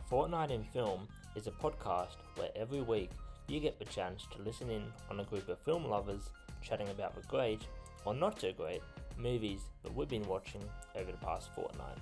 Fortnight in Film is a podcast where every week you get the chance to listen in on a group of film lovers chatting about the great, or not so great, movies that we've been watching over the past fortnight.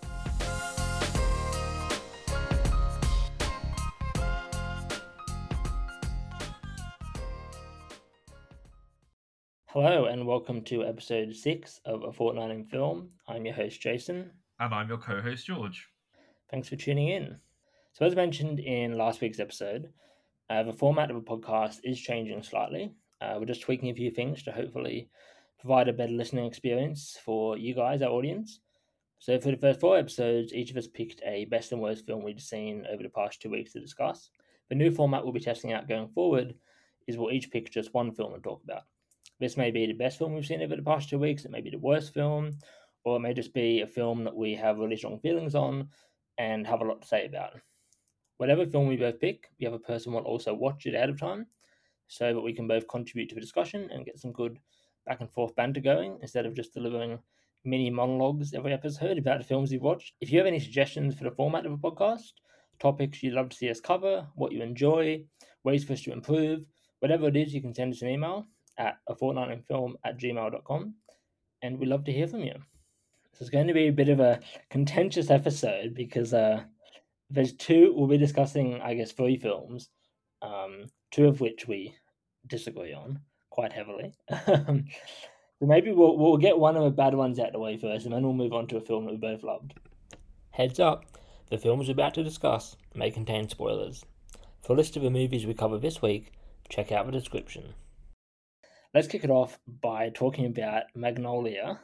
Hello and welcome to episode 6 of A Fortnight in Film. I'm your host Jason. And I'm your co-host George. Thanks for tuning in. So as mentioned in last week's episode, the format of the podcast is changing slightly. We're just tweaking a few things to hopefully provide a better listening experience for you guys, our audience. So for the first 4 episodes, each of us picked a best and worst film we'd seen over the past 2 weeks to discuss. The new format we'll be testing out going forward is we'll each pick just one film to talk about. This may be the best film we've seen over the past 2 weeks, it may be the worst film, or it may just be a film that we have really strong feelings on and have a lot to say about. Whatever film we both pick, the other person will also watch it ahead of time so that we can both contribute to the discussion and get some good back and forth banter going instead of just delivering mini monologues every episode about the films you've watched. If you have any suggestions for the format of a podcast, topics you'd love to see us cover, what you enjoy, ways for us to improve, whatever it is, you can send us an email at afortnightinfilm@gmail.com and we'd love to hear from you. This is going to be a bit of a contentious episode because we'll be discussing, I guess, 3 films, 2 of which we disagree on quite heavily. So maybe we'll get one of the bad ones out of the way first, and then we'll move on to a film that we both loved. Heads up, the films we're about to discuss may contain spoilers. For a list of the movies we cover this week, check out the description. Let's kick it off by talking about Magnolia,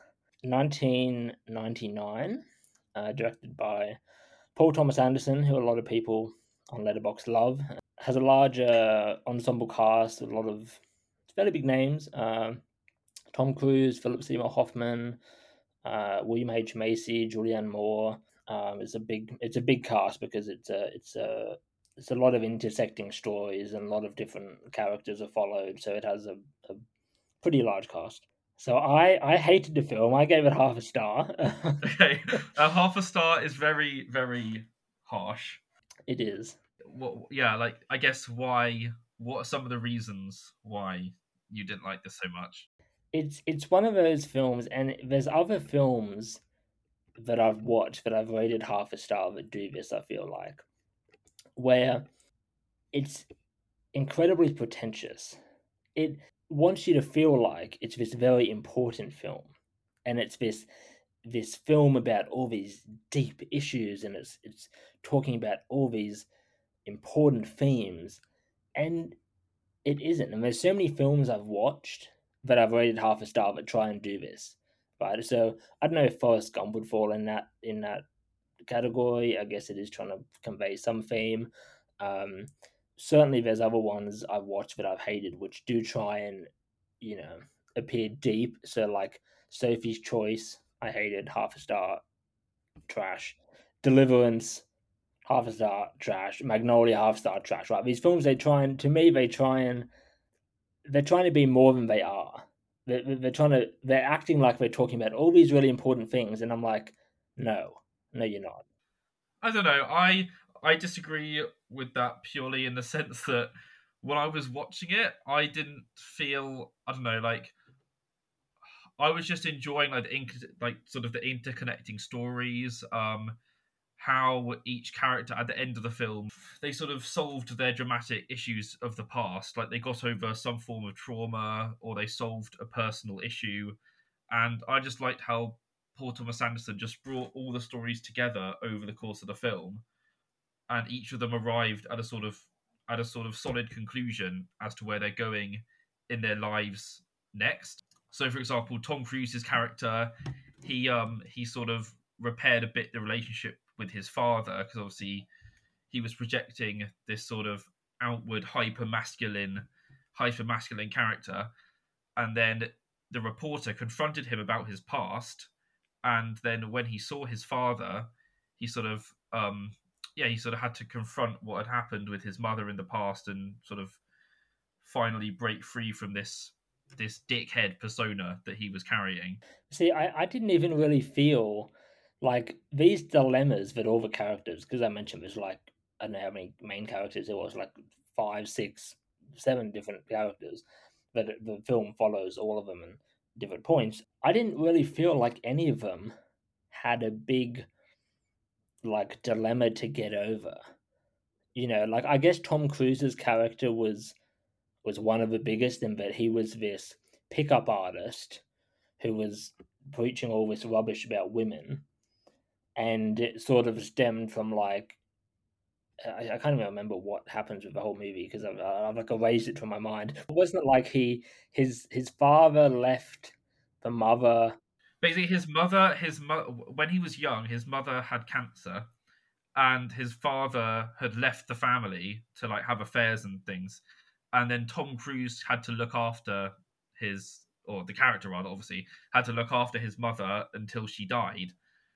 1999, directed by Paul Thomas Anderson, who a lot of people on Letterboxd love. Has a larger ensemble cast with a lot of fairly big names. Tom Cruise, Philip Seymour Hoffman, William H. Macy, Julianne Moore. It's a big cast because it's a lot of intersecting stories and a lot of different characters are followed. So it has a pretty large cast. So I hated the film. I gave it half a star. Okay, half a star is very, very harsh. It is. I guess why? What are some of the reasons why you didn't like this so much? It's one of those films, and there's other films that I've watched that I've rated half a star that do this, I feel like, where it's incredibly pretentious. It wants you to feel like it's this very important film, and it's this film about all these deep issues, and it's talking about all these important themes, and it isn't. And there's so many films I've watched that I've rated half a star that try and do this, right? So I don't know if Forrest Gump would fall in that category. I guess it is trying to convey some theme. Um, Certainly, there's other ones I've watched that I've hated, which do try and appear deep. So like Sophie's Choice, I hated, half a star, trash. Deliverance, half a star, trash. Magnolia, half star, trash. Right? These films, they're trying to be more than they are. They're acting like they're talking about all these really important things, and I'm like, no, you're not. I don't know. I disagree with that purely in the sense that when I was watching it, I didn't feel, I don't know, like I was just enjoying sort of the interconnecting stories. How each character at the end of the film, they sort of solved their dramatic issues of the past, like they got over some form of trauma or they solved a personal issue. And I just liked how Paul Thomas Anderson just brought all the stories together over the course of the film, and each of them arrived at a sort of solid conclusion as to where they're going in their lives next. So for example, Tom Cruise's character, he sort of repaired a bit the relationship with his father, because obviously he was projecting this sort of outward hyper masculine character, and then the reporter confronted him about his past, and then when he saw his father, he sort of he sort of had to confront what had happened with his mother in the past and sort of finally break free from this dickhead persona that he was carrying. See, I didn't even really feel like these dilemmas that all the characters, because I mentioned there's like I don't know how many main characters there was, like five, six, seven different characters that the film follows all of them in different points. I didn't really feel like any of them had a big like dilemma to get over. Like I guess Tom Cruise's character was one of the biggest in that he was this pickup artist who was preaching all this rubbish about women, and it sort of stemmed from like I can't even remember what happens with the whole movie because I've like erased it from my mind. Wasn't it like his father left the mother? Basically, his mother, when he was young, his mother had cancer, and his father had left the family to like have affairs and things, and then Tom Cruise had to look after his, or the character rather, obviously had to look after his mother until she died,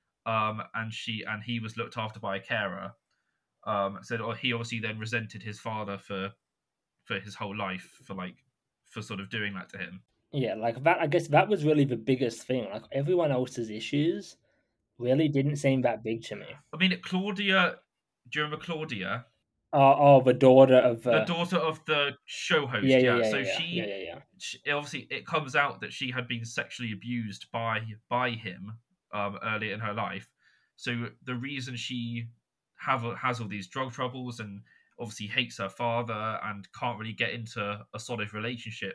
and he was looked after by a carer. Said, oh, he obviously then resented his father for his whole life for sort of doing that to him. Yeah, like that. I guess that was really the biggest thing. Like everyone else's issues really didn't seem that big to me. I mean, Claudia, do you remember Claudia? The daughter of The daughter of the show yeah, host, yeah, yeah. yeah, So yeah, yeah, yeah, yeah. she obviously it comes out that she had been sexually abused by him earlier in her life. So the reason she has all these drug troubles and obviously hates her father and can't really get into a solid relationship,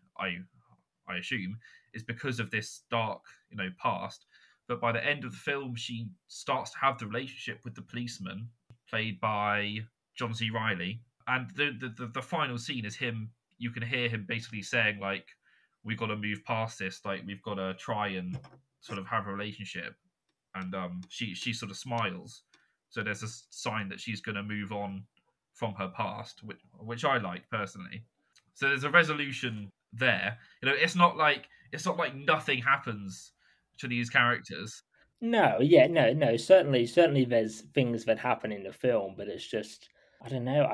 I assume, is because of this dark, past. But by the end of the film, she starts to have the relationship with the policeman, played by John C. Riley. And the final scene is him. You can hear him basically saying like, "We've got to move past this. Like, we've got to try and sort of have a relationship." And she sort of smiles. So there's a sign that she's going to move on from her past, which I like personally. So there's a resolution there. It's not like nothing happens to these characters. No, yeah, no, no. Certainly, there's things that happen in the film, but it's just I don't know.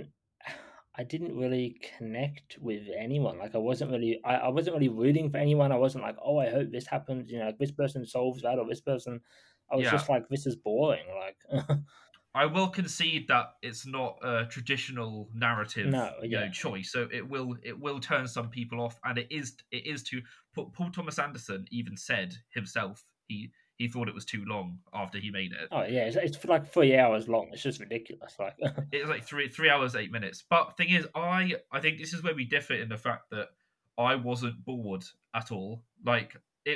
I didn't really connect with anyone. Like I wasn't really rooting for anyone. I wasn't like, oh, I hope this happens. Like this person solves that or this person. I was Yeah, just like, this is boring. Like, I will concede that it's not a traditional narrative, no, yeah, choice. So it will turn some people off, and it is to Paul Thomas Anderson even said himself he thought it was too long after he made it. oh yeah. It's for like 3 hours long. It's just ridiculous. Like, It was like three hours 8 minutes. But thing is, I think this is where we differ in the fact that I wasn't bored at all. Like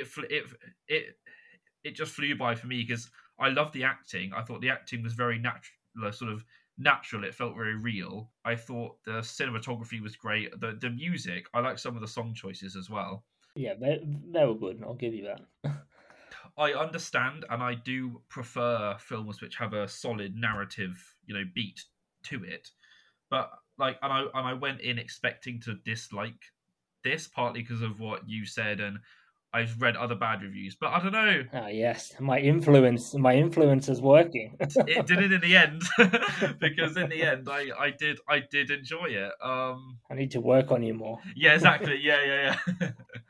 it it just flew by for me because I love the acting. I thought the acting was very natural, sort of natural. It felt very real. I thought the cinematography was great. The music, I like some of the song choices as well. yeah, they were good. I'll give you that. I understand and I do prefer films which have a solid narrative, beat to it. But like, and I went in expecting to dislike this partly because of what you said, and I've read other bad reviews. But I don't know. Ah, yes, my influence is working. It did it in the end because in the end I did enjoy it. I need to work on you more. Yeah, exactly. Yeah.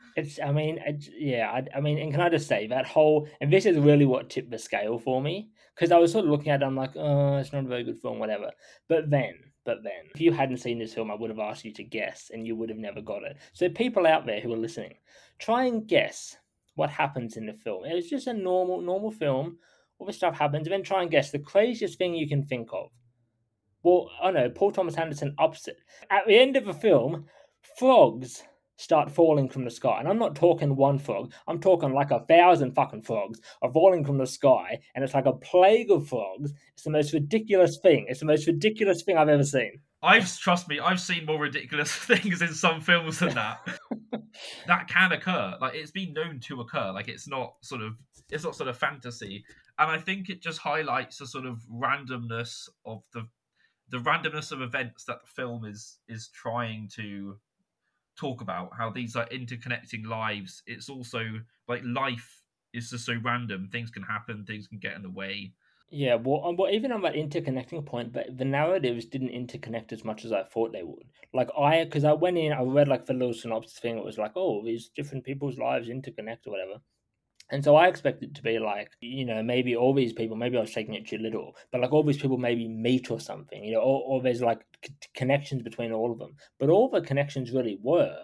I mean, and can I just say that whole, and this is really what tipped the scale for me, because I was sort of looking at it, I'm like, oh, it's not a very good film, whatever. But then, if you hadn't seen this film, I would have asked you to guess, and you would have never got it. So, people out there who are listening, try and guess what happens in the film. It was just a normal film. All this stuff happens, and then try and guess the craziest thing you can think of. Well, I know Paul Thomas Anderson ups it. At the end of the film, frogs start falling from the sky. And I'm not talking one frog, I'm talking like 1,000 fucking frogs are falling from the sky, and it's like a plague of frogs. It's the most ridiculous thing. It's the most ridiculous thing I've ever seen. Trust me, I've seen more ridiculous things in some films than that. That can occur. Like, it's been known to occur. Like, it's not sort of fantasy. And I think it just highlights the sort of randomness of the randomness of events that the film is trying to talk about. How these are interconnecting lives. It's also like life is just so random. Things can happen. Things can get in the way. Yeah, well, even on that interconnecting point, but the narratives didn't interconnect as much as I thought they would. Because I went in, I read like the little synopsis thing. It was like, oh, these different people's lives interconnect or whatever. And so I expect it to be like, maybe all these people, maybe I was taking it too little, but like all these people maybe meet or something, or there's like connections between all of them. But all the connections really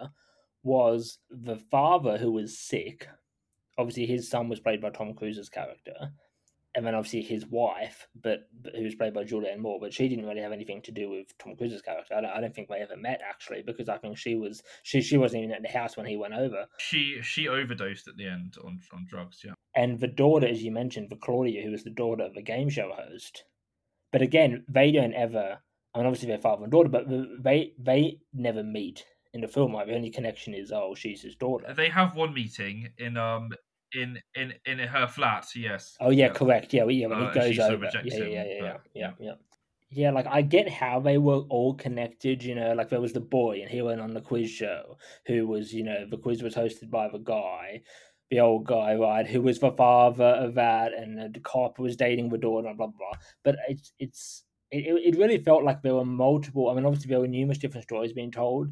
was the father who was sick. Obviously, his son was played by Tom Cruise's character, and then obviously his wife, but who was played by Julianne Moore, but she didn't really have anything to do with Tom Cruise's character. I don't think they ever met actually, because I think she wasn't even at the house when he went over. She overdosed at the end on drugs. Yeah. And the daughter, as you mentioned, the Claudia, who was the daughter of a game show host. But again, they don't ever. I mean, obviously they're father and daughter, but they never meet in the film. Like the only connection is, oh, she's his daughter. They have one meeting in her flat. Yes. Oh yeah, Yeah. correct. Yeah, when he And goes she sort of over. rejects him. But yeah. Yeah, like I get how they were all connected, like there was the boy and he went on the quiz show who was, the quiz was hosted by the old guy, right, who was the father of that, and the cop was dating the daughter, blah blah blah. But it really felt like there were multiple. I mean, obviously there were numerous different stories being told,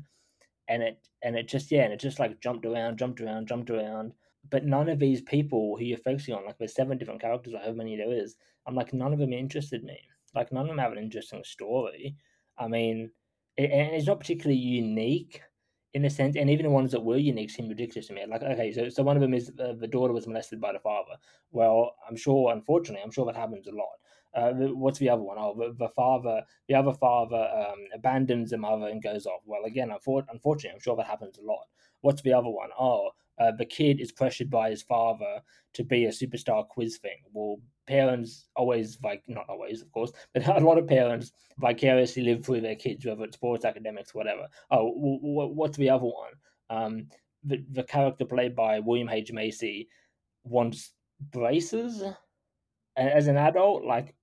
and it just like jumped around. But none of these people who you're focusing on, like there's 7 different characters, or however many there is, I'm like, none of them interested me. Like none of them have an interesting story. I mean, and it's not particularly unique in a sense, and even the ones that were unique seem ridiculous to me. Like, okay, so one of them is the daughter was molested by the father. Well, unfortunately, I'm sure that happens a lot. What's the other one? Oh, the other father abandons the mother and goes off. Well, again, unfortunately, I'm sure that happens a lot. What's the other one? Oh, the kid is pressured by his father to be a superstar quiz thing. Well, parents always, like, not always, of course, but a lot of parents vicariously live through their kids, whether it's sports, academics, whatever. Oh, what's the other one? The character played by William H. Macy wants braces as an adult, like,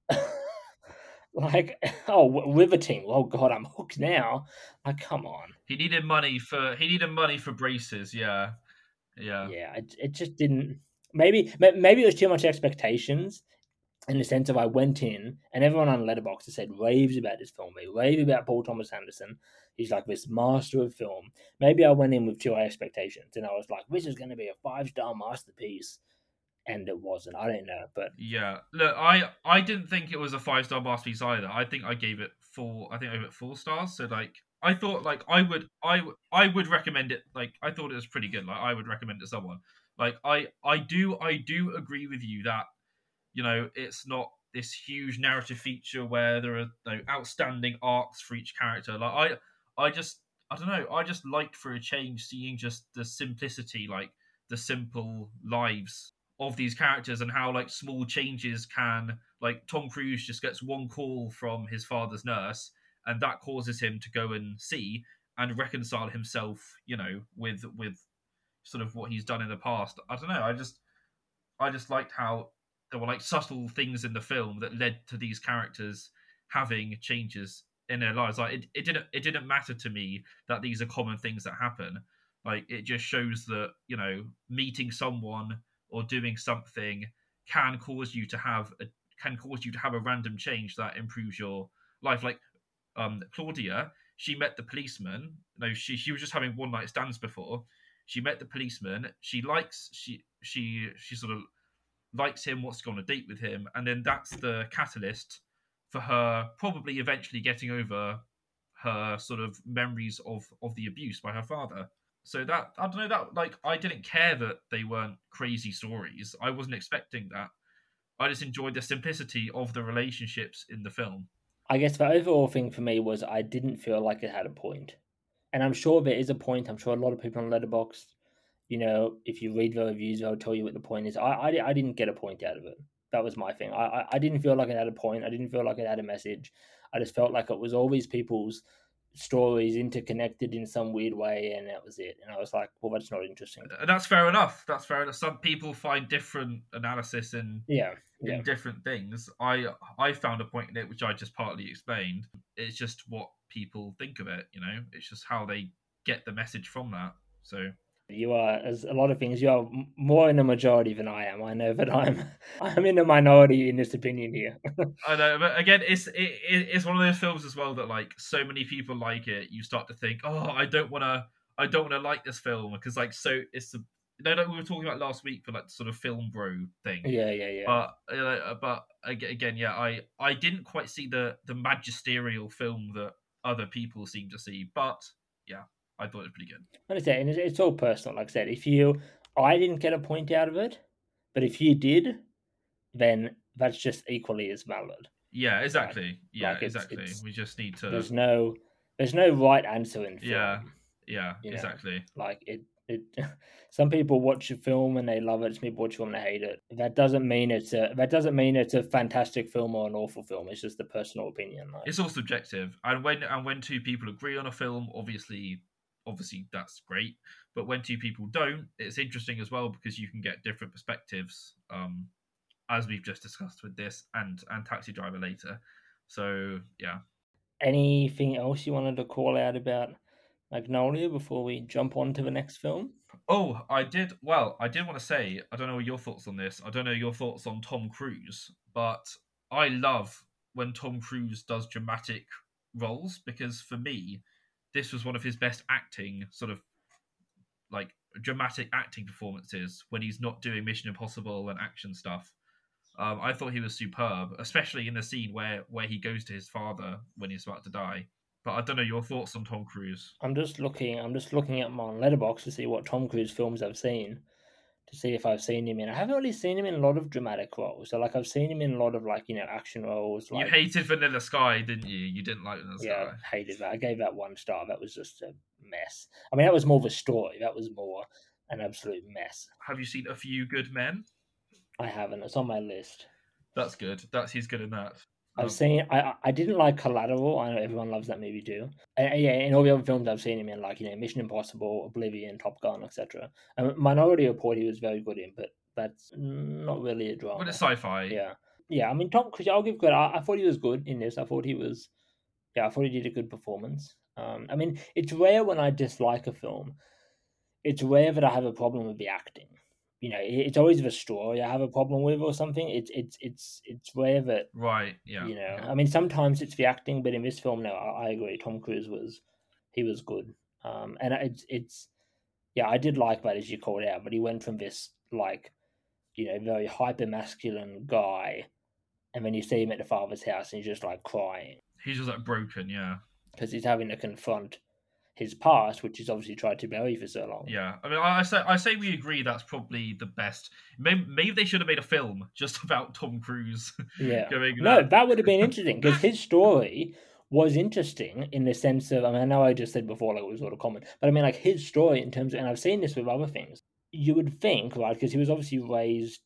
like, oh, riveting. Oh God, I'm hooked now. Like, come on. He needed money for braces. Yeah. Yeah. Yeah, it just didn't. Maybe it was too much expectations in the sense of I went in and everyone on Letterboxd has said raves about this film. They rave about Paul Thomas Anderson. He's like this master of film. Maybe I went in with too high expectations and I was like, this is going to be a 5-star masterpiece, and it wasn't. I don't know, but Yeah. Look, I didn't think it was a 5-star masterpiece either. I think I gave it 4. I think I gave it 4 stars. So like, I thought like I would recommend it. Like, I thought it was pretty good. Like, I would recommend it to someone. Like, I do agree with you that, it's not this huge narrative feature where there are outstanding arcs for each character. Like, I don't know. I just liked, for a change, seeing just the simplicity, like the simple lives of these characters, and how like small changes can, like, Tom Cruise just gets one call from his father's nurse, and that causes him to go and see and reconcile himself, with sort of what he's done in the past. I don't know. I just liked how there were like subtle things in the film that led to these characters having changes in their lives. Like, it didn't matter to me that these are common things that happen. Like, it just shows that, meeting someone or doing something can cause you to have a random change that improves your life. Like, Claudia, she met the policeman. No, she was just having one night stands before. She met the policeman. She sort of likes him, wants to go on a date with him, and then that's the catalyst for her probably eventually getting over her sort of memories of the abuse by her father. So that, I don't know, that, like, I didn't care that they weren't crazy stories. I wasn't expecting that. I just enjoyed the simplicity of the relationships in the film. I guess the overall thing for me was I didn't feel like it had a point. And I'm sure there is a point. I'm sure a lot of people on Letterboxd, if you read the reviews, they'll tell you what the point is. I didn't get a point out of it. That was my thing. I didn't feel like it had a point. I didn't feel like it had a message. I just felt like it was all these people's stories interconnected in some weird way, and that was it. And I was like, well, that's not interesting to me. And that's fair enough. That's fair enough. Some people find different analysis Yeah, in yeah. different things. I found a point in it which I just partly explained. It's just what people think of it. It's just how they get the message from that. So You are, as a lot of things, you are more in the majority than I am. I know that I'm in the minority in this opinion here. I know, but again, it's one of those films as well that, like, so many people like it. You start to think, oh, I don't want to like this film, because, like, so we were talking about last week for like sort of film bro thing. Yeah. But again, yeah, I didn't quite see the magisterial film that other people seem to see, but yeah, I thought it was pretty good. And it's all personal. Like I said, I didn't get a point out of it, but if you did, then that's just equally as valid. Yeah, Right? exactly. Yeah, Like exactly. We just need to. there's no right answer in Yeah, film. yeah, You know, exactly. like it. Some people watch a film and they love it. Some people watch a film and they hate it. That doesn't mean it's a fantastic film or an awful film. It's just a personal opinion. Like, It's all subjective, and when two people agree on a film, obviously that's great. But when two people don't, it's interesting as well because you can get different perspectives. As we've just discussed with this and Taxi Driver later. So yeah. anything else you wanted to call out about Magnolia before we jump on to the next film? Oh, I did. Well, I did want to say, I don't know your thoughts on this. I don't know your thoughts on Tom Cruise, but I love when Tom Cruise does dramatic roles because for me, this was one of his best acting, sort of like dramatic acting performances when he's not doing Mission Impossible and action stuff. I thought he was superb, especially in the scene where he goes to his father when he's about to die. But I don't know your thoughts on Tom Cruise. I'm just looking at my Letterboxd to see what Tom Cruise films I've seen, to see if I've seen him in. I haven't really seen him in a lot of dramatic roles. So like I've seen him in a lot of like action roles. You Like hated Vanilla Sky, didn't you? You didn't like Vanilla yeah, Sky. hated that. I gave that 1 star. That was just a mess. I mean, that was more of a story. That was more an absolute mess. Have you seen A Few Good Men? I haven't. It's on my list. That's good. He's good in that. I've seen. I didn't like Collateral. I know everyone loves that movie too. And yeah, in all the other films I've seen him in, like Mission Impossible, Oblivion, Top Gun, etc. Minority Report, he was very good in, but that's not really a drama. But it's sci-fi. Yeah. I mean, Tom Cruise. I'll give credit. I thought he was good in this. I thought he was. Yeah, I thought he did a good performance. I mean, it's rare when I dislike a film. It's rare that I have a problem with the acting. It's always the story I have a problem with or something. It's rare that Right. Yeah. I mean, sometimes it's the acting, but in this film, no, I agree. Tom Cruise was good, and yeah, I did like that as you called out. But he went from this like very hyper masculine guy, and then you see him at the father's house, and he's just like crying. He's just like broken, yeah. Because he's having to confront his past, which he's obviously tried to bury for so long. Yeah, I mean, I say we agree that's probably the best. Maybe they should have made a film just about Tom Cruise. Yeah, that would have been interesting because his story was interesting in the sense of. I mean, I know I just said before like it was sort of common, but I mean like his story in terms of, and I've seen this with other things. You would think, right, because he was obviously raised.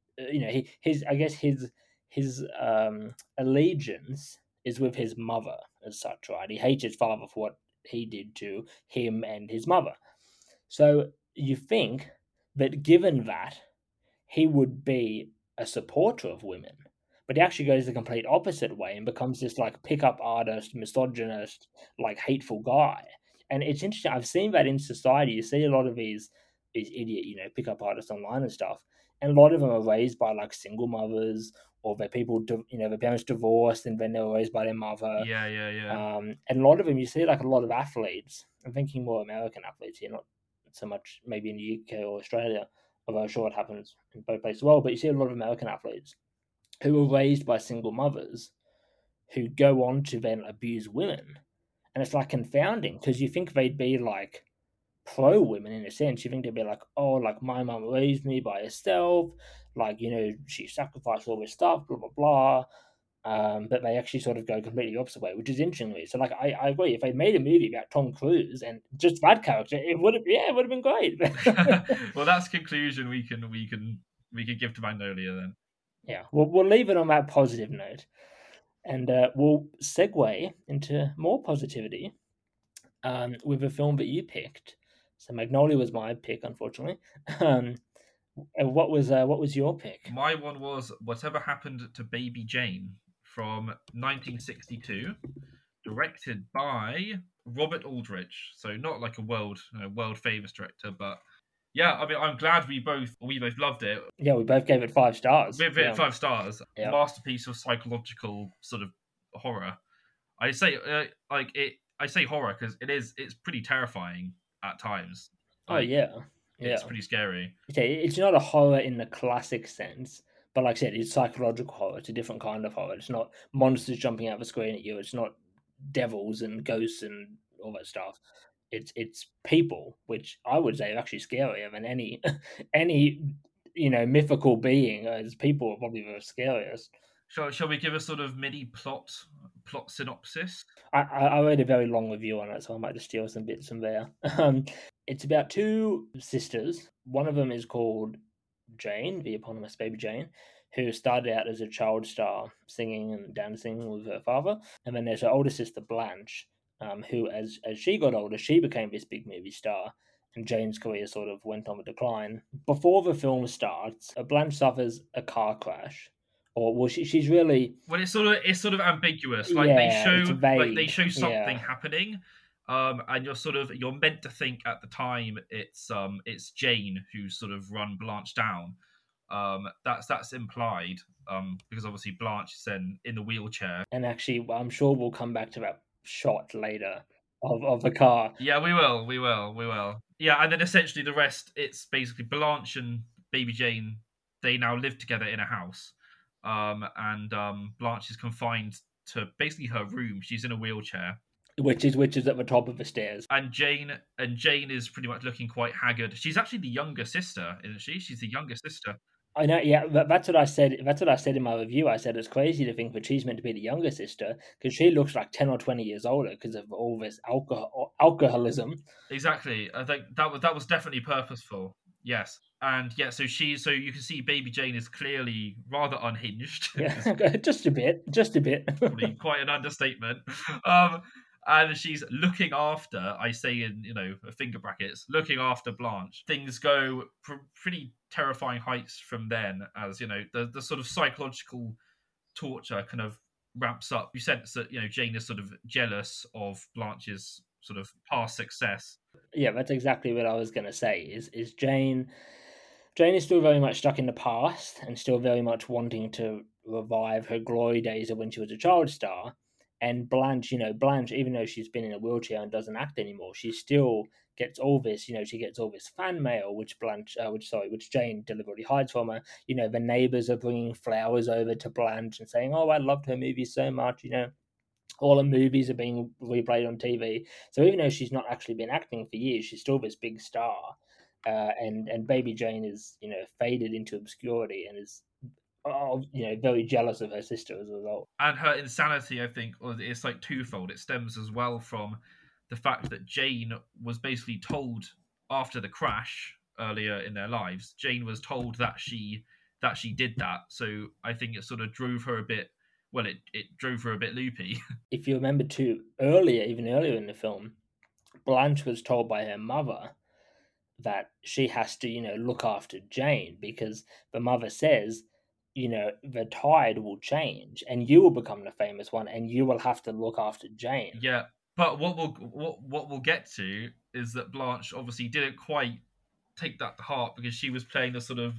I guess his allegiance is with his mother as such, right? He hates his father for what he did to him and his mother. So you think that given that, he would be a supporter of women, but he actually goes the complete opposite way and becomes this like pickup artist, misogynist, like hateful guy. And it's interesting. I've seen that in society. You see a lot of these idiot, pickup artists online and stuff, and a lot of them are raised by like single mothers or their their parents divorced and then they were raised by their mother. Yeah. And a lot of them, you see like a lot of athletes. I'm thinking more American athletes here, not so much maybe in the UK or Australia, although I'm sure it happens in both places as well. But you see a lot of American athletes who were raised by single mothers who go on to then abuse women. And it's like confounding because you think they'd be like pro women in a sense. You think they'd be like, oh, like my mum raised me by herself, like, she sacrificed all this stuff, blah, blah, blah. But they actually sort of go completely opposite way, which is interesting to me. So, like, I agree. If they made a movie about Tom Cruise and just that character, it would have been great. Well, that's conclusion we can give to Magnolia then. Yeah, we'll leave it on that positive note, and we'll segue into more positivity with a film that you picked. So Magnolia was my pick, unfortunately. What was your pick? My one was Whatever Happened to Baby Jane from 1962, directed by Robert Aldrich. So not like a world famous director, but yeah, I mean, I'm glad we both loved it. Yeah, we both gave it 5 stars. We gave it 5 stars. Yeah. Masterpiece of psychological sort of horror. I say I say horror because it's pretty terrifying at times. Oh yeah, It's Yeah. pretty scary. Okay, it's not a horror in the classic sense, but like I said, it's psychological horror. It's a different kind of horror. It's not monsters jumping out of a screen at you. It's not devils and ghosts and all that stuff. It's people, which I would say are actually scarier than any any mythical being. As people are probably the scariest. Shall we give a sort of mini plot synopsis? I read a very long review on it, so I might just steal some bits from there. It's about two sisters. One of them is called Jane, the eponymous baby Jane, who started out as a child star singing and dancing with her father. And then there's her older sister Blanche, who, as she got older, she became this big movie star. And Jane's career sort of went on a decline. Before the film starts, Blanche suffers a car crash, or well, she's really Well, it's sort of ambiguous. yeah, it's They vague. show something Yeah, happening, and you're meant to think at the time it's Jane who's sort of run Blanche down. That's implied, because obviously Blanche is then in the wheelchair. and actually, I'm sure we'll come back to that shot later of the car. Yeah, we will. Yeah, and then essentially the rest, it's basically Blanche and Baby Jane. They now live together in a house, and Blanche is confined to basically her room. She's in a wheelchair, Which is at the top of the stairs. and Jane is pretty much looking quite haggard. She's actually the younger sister, isn't she? She's the younger sister. I know, yeah, that's what I said. That's what I said in my review. I said it's crazy to think that she's meant to be the younger sister because she looks like 10 or 20 years older because of all this alcoholism. Exactly. I think that was definitely purposeful. Yes. And yeah, so you can see Baby Jane is clearly rather unhinged. Yeah, Is just a bit, just a bit. probably quite an understatement. Um, and she's looking after, I say in finger brackets, looking after Blanche. Things go pretty terrifying heights from then, as the sort of psychological torture kind of ramps up. You sense that Jane is sort of jealous of Blanche's sort of past success. Yeah, that's exactly what I was gonna say. Is Jane? Jane is still very much stuck in the past and still very much wanting to revive her glory days of when she was a child star. And Blanche, Blanche, even though she's been in a wheelchair and doesn't act anymore, she still gets all this, she gets all this fan mail, which Jane deliberately hides from her. The neighbors are bringing flowers over to Blanche and saying, "Oh, I loved her movie so much," all the movies are being replayed on TV. So even though she's not actually been acting for years, she's still this big star. And Baby Jane is faded into obscurity and is very jealous of her sister as a result. And her insanity, I think, it's like twofold. It stems as well from the fact that Jane was basically told after the crash earlier in their lives. Jane was told that she did that. So I think it sort of drove her a bit. Well, it drove her a bit loopy. If you remember too, even earlier in the film, Blanche was told by her mother that she has to look after Jane because the mother says the tide will change and you will become the famous one and you will have to look after Jane. Yeah, but what we'll get to is that Blanche obviously didn't quite take that to heart because she was playing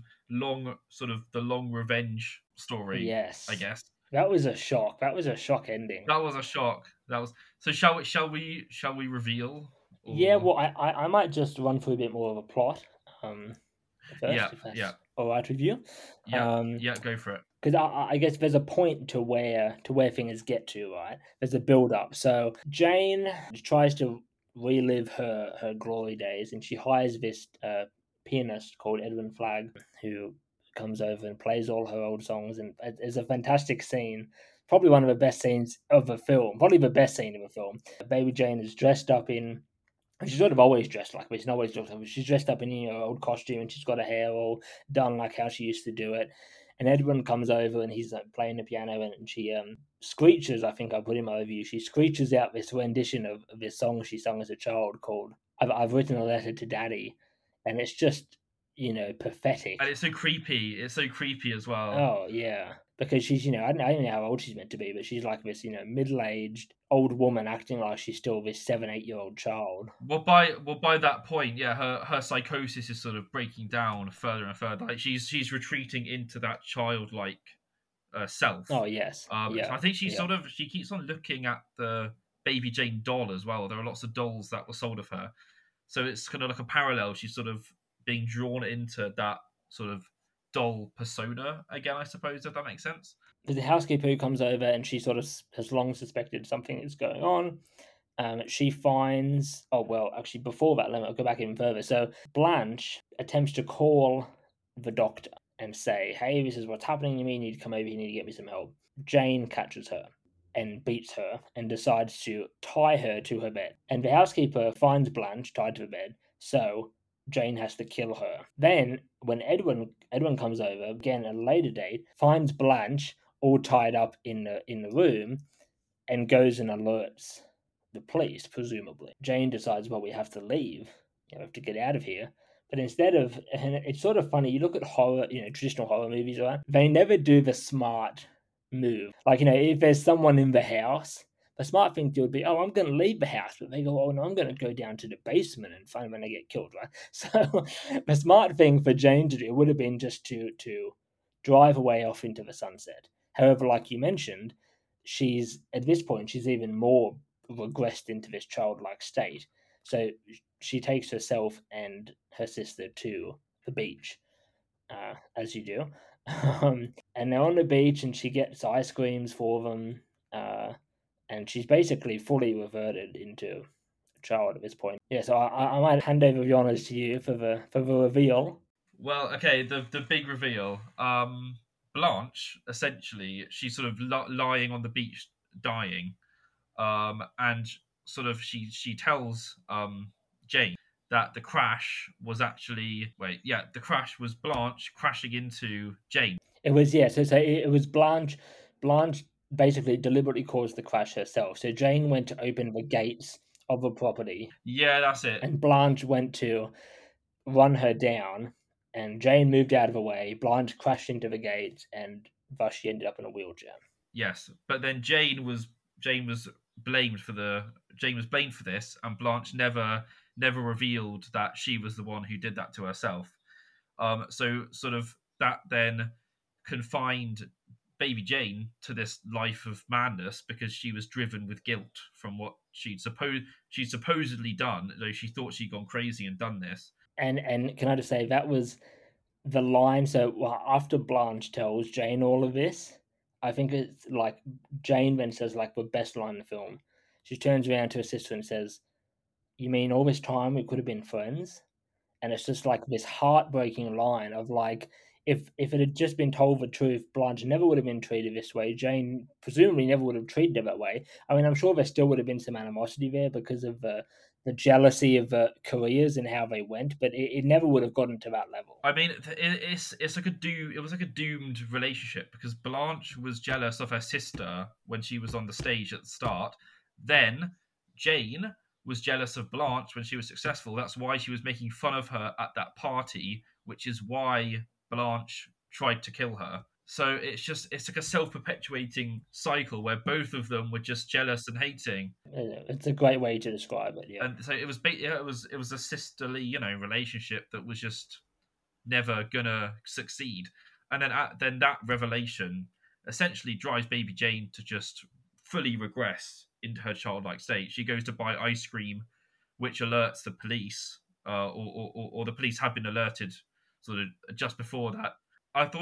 the long revenge story, I Yes, guess. that was a shock. That was a shock ending. That was a shock. That was so. Shall we reveal Yeah, or well, I might just run through a bit more of a plot yeah, first, if yeah, that's all right with you. yeah, yeah. Go for it. Because I guess there's a point to where things get to, right? There's a build up. So Jane tries to relive her glory days, and she hires this pianist called Edwin Flagg, who comes over and plays all her old songs, and it's a fantastic scene. Probably one of the best scenes of the film. Probably the best scene of the film. Baby Jane is dressed up in she's sort of always dressed like this, and always looks like this. She's dressed up in her old costume, and she's got her hair all done like how she used to do it. And Edwin comes over, and he's playing the piano, and she screeches. I think I put in my review. She screeches out this rendition of this song she sung as a child called "I've written a letter to Daddy," and it's just pathetic. And it's so creepy. It's so creepy as well. Oh yeah, because she's I don't know how old she's meant to be, but she's like this middle-aged old woman acting like she's still this 7, 8 year old child. Well, by that point, yeah, her psychosis is sort of breaking down further and further. Like she's retreating into that childlike self. Oh yes, So yeah, I think yeah. she keeps on looking at the Baby Jane doll as well. There are lots of dolls that were sold of her, so it's kind of like a parallel. She's sort of being drawn into that sort of doll persona again, I suppose, if that makes sense. There's a housekeeper who comes over and she sort of has long suspected something is going on. She finds, oh, well, actually, before that, let me go back even further. So Blanche attempts to call the doctor and say, hey, this is what's happening to me. You need to come over. You need to get me some help. Jane catches her and beats her and decides to tie her to her bed. And the housekeeper finds Blanche tied to the bed. So Jane has to kill her. Then, when Edwin comes over, again at a later date, finds Blanche all tied up in the room and goes and alerts the police, presumably. Jane decides, well, we have to leave. We have to get out of here. But instead of, and it's sort of funny, you look at horror, traditional horror movies, right? They never do the smart move. Like, if there's someone in the house, the smart thing to would be, oh, I'm going to leave the house. But they go, oh, no, I'm going to go down to the basement and find when they get killed, right? So the smart thing for Jane to do would have been just to drive away off into the sunset. However, like you mentioned, at this point, she's even more regressed into this childlike state. So she takes herself and her sister to the beach, as you do. And they're on the beach, and she gets ice creams for them, and she's basically fully reverted into a child at this point. Yeah, so I might hand over the honors to you for the reveal. Well, okay, the big reveal. Blanche, essentially, she's sort of lying on the beach, dying, and sort of she tells Jane that the crash was actually the crash was Blanche crashing into Jane. It was, yeah. So it was Blanche. Blanche basically deliberately caused the crash herself. So Jane went to open the gates of the property, Yeah, that's it. and Blanche went to run her down, and Jane moved out of the way. Blanche crashed into the gates, and thus she ended up in a wheelchair. Yes, but then Jane was blamed for this, and Blanche never revealed that she was the one who did that to herself. So sort of that then confined baby Jane to this life of madness because she was driven with guilt from what she'd supposedly done, though she thought she'd gone crazy and done this. And can I just say that was the line? So after Blanche tells Jane all of this, I think it's like Jane then says like the best line in the film. She turns around to her sister and says, "You mean all this time we could have been friends?" And it's just like this heartbreaking line of like, if it had just been told the truth, Blanche never would have been treated this way. Jane presumably never would have treated her that way. I mean, I'm sure there still would have been some animosity there because of the jealousy of the careers and how they went, but it never would have gotten to that level. I mean, it's like it was like a doomed relationship because Blanche was jealous of her sister when she was on the stage at the start. Then Jane was jealous of Blanche when she was successful. That's why she was making fun of her at that party, which is why Blanche tried to kill her. So it's like a self-perpetuating cycle where both of them were just jealous and hating. It's a great way to describe it. Yeah, And so it was a sisterly, relationship that was just never gonna succeed. And then that revelation essentially drives baby Jane to just fully regress into her childlike state. She goes to buy ice cream, which alerts the police, or the police have been alerted sort of just before that. I thought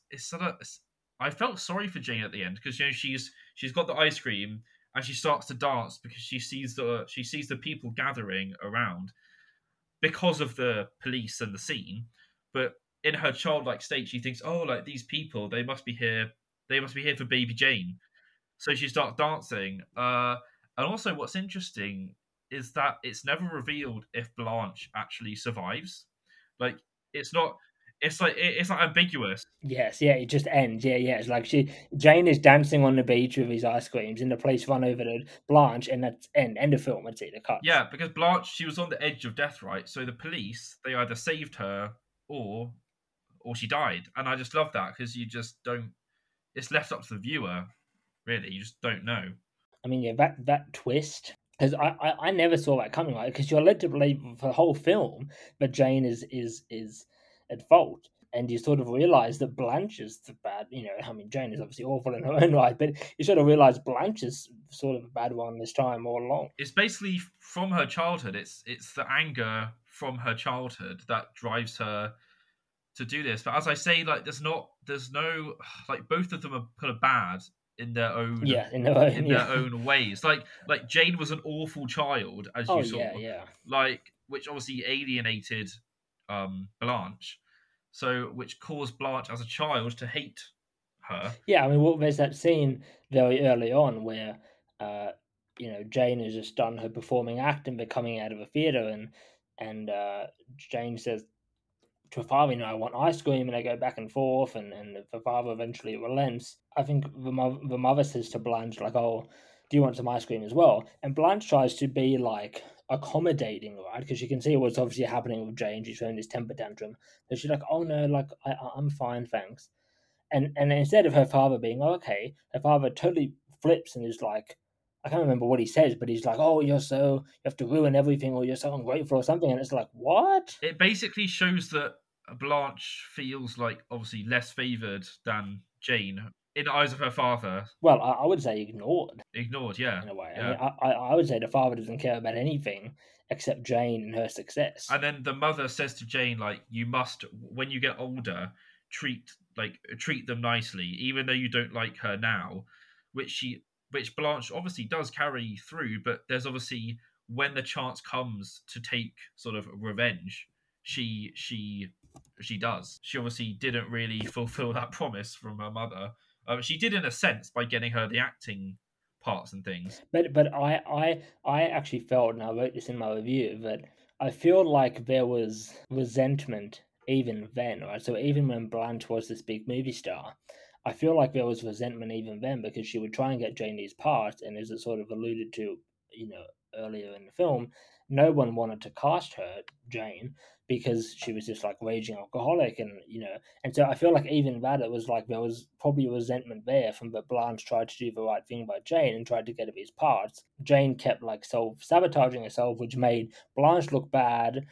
I felt sorry for Jane at the end because she's got the ice cream and she starts to dance because she sees the people gathering around because of the police and the scene. But in her childlike state, she thinks, "Oh, like these people, they must be here. They must be here for baby Jane." So she starts dancing. And also, what's interesting is that it's never revealed if Blanche actually survives. Like, it's not. It's like ambiguous. Yes, yeah, it just ends. Yeah, yeah. It's like Jane is dancing on the beach with his ice creams, and the police run over to Blanche, and that's end of film. That's it. The cuts. Yeah, because Blanche, she was on the edge of death, right? So the police, they either saved her or she died. And I just love that because you just don't. It's left up to the viewer, really. You just don't know. I mean, yeah, that twist, because I never saw that coming, right? Because you're led to believe for the whole film that Jane is at fault, and you sort of realize that Blanche is the bad. I mean, Jane is obviously awful in her own right, but you sort of realize Blanche is sort of a bad one this time all along. It's basically from her childhood. It's the anger from her childhood that drives her to do this. But as I say, like there's no like both of them are kind of bad in their own Yeah, in their own, in yeah. their own ways. Like Jane was an awful child, as Oh you yeah, saw, yeah. like which obviously alienated Blanche, so which caused Blanche as a child to hate her. Yeah, I mean, well, there's that scene very early on where, uh, Jane has just done her performing act and they're coming out of a theater, and Jane says to her father, I want ice cream, and they go back and forth, and the father eventually relents. I think the mother says to Blanche, like, "Oh, do you want some ice cream as well?" And Blanche tries to be like accommodating, right? Because she can see what's obviously happening with Jane. She's throwing this temper tantrum, so she's like, "Oh no, like I'm fine, thanks." And instead of her father being, "Oh, okay," her father totally flips and is like, I can't remember what he says, but he's like, "Oh, you have to ruin everything, or you're so ungrateful, or something." And it's like, what? It basically shows that Blanche feels like obviously less favored than Jane in the eyes of her father. Well, I would say ignored Ignored, yeah, in a way. I mean, yeah. I would say the father doesn't care about anything except Jane and her success. And then the mother says to Jane, like, you must, when you get older, treat them nicely, even though you don't like her now, which Blanche obviously does carry through. But there's obviously when the chance comes to take sort of revenge, she does. She obviously didn't really fulfill that promise from her mother. She did in a sense by getting her the acting parts and things. But I actually felt, and I wrote this in my review, that I feel like there was resentment even then, right? So even when Blanche was this big movie star, I feel like there was resentment even then because she would try and get Janie's part, and as it sort of alluded to, you know, earlier in the film, no one wanted to cast her, Jane, because she was just like raging alcoholic, and so I feel like even that, it was like there was probably resentment there from that Blanche tried to do the right thing by Jane and tried to get his parts. Jane kept like self sabotaging herself, which made Blanche look bad.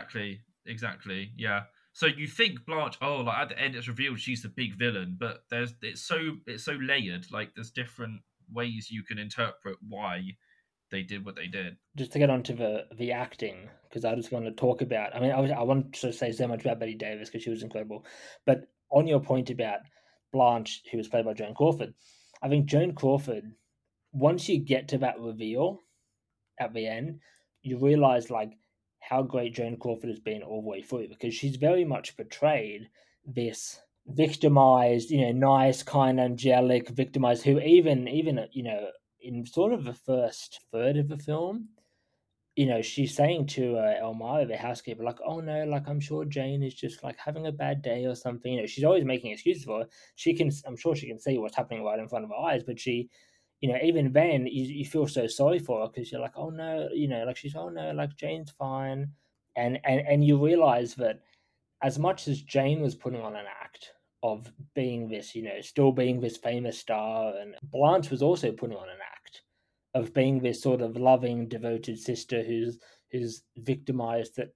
Exactly. Yeah. So you think Blanche? Oh, like at the end, it's revealed she's the big villain, but it's so layered. Like there's different ways you can interpret why they did what they did. Just to get onto the acting, because I just want to talk about. I mean, I want to say so much about Betty Davis because she was incredible, but on your point about Blanche, who was played by Joan Crawford, I think Joan Crawford. Once you get to that reveal at the end, you realize like how great Joan Crawford has been all the way through because she's very much portrayed this victimized, nice, kind, angelic, victimized who even in sort of the first third of the film, she's saying to Elmira, the housekeeper, like, "Oh no, like I'm sure Jane is just like having a bad day or something." She's always making excuses for her. I'm sure she can see what's happening right in front of her eyes, but even then, you feel so sorry for her because you're like, "Oh no," like she's, "Oh no, like Jane's fine," and you realize that as much as Jane was putting on an act of being this, still being this famous star, and Blanche was also putting on an act of being this sort of loving, devoted sister who's victimized that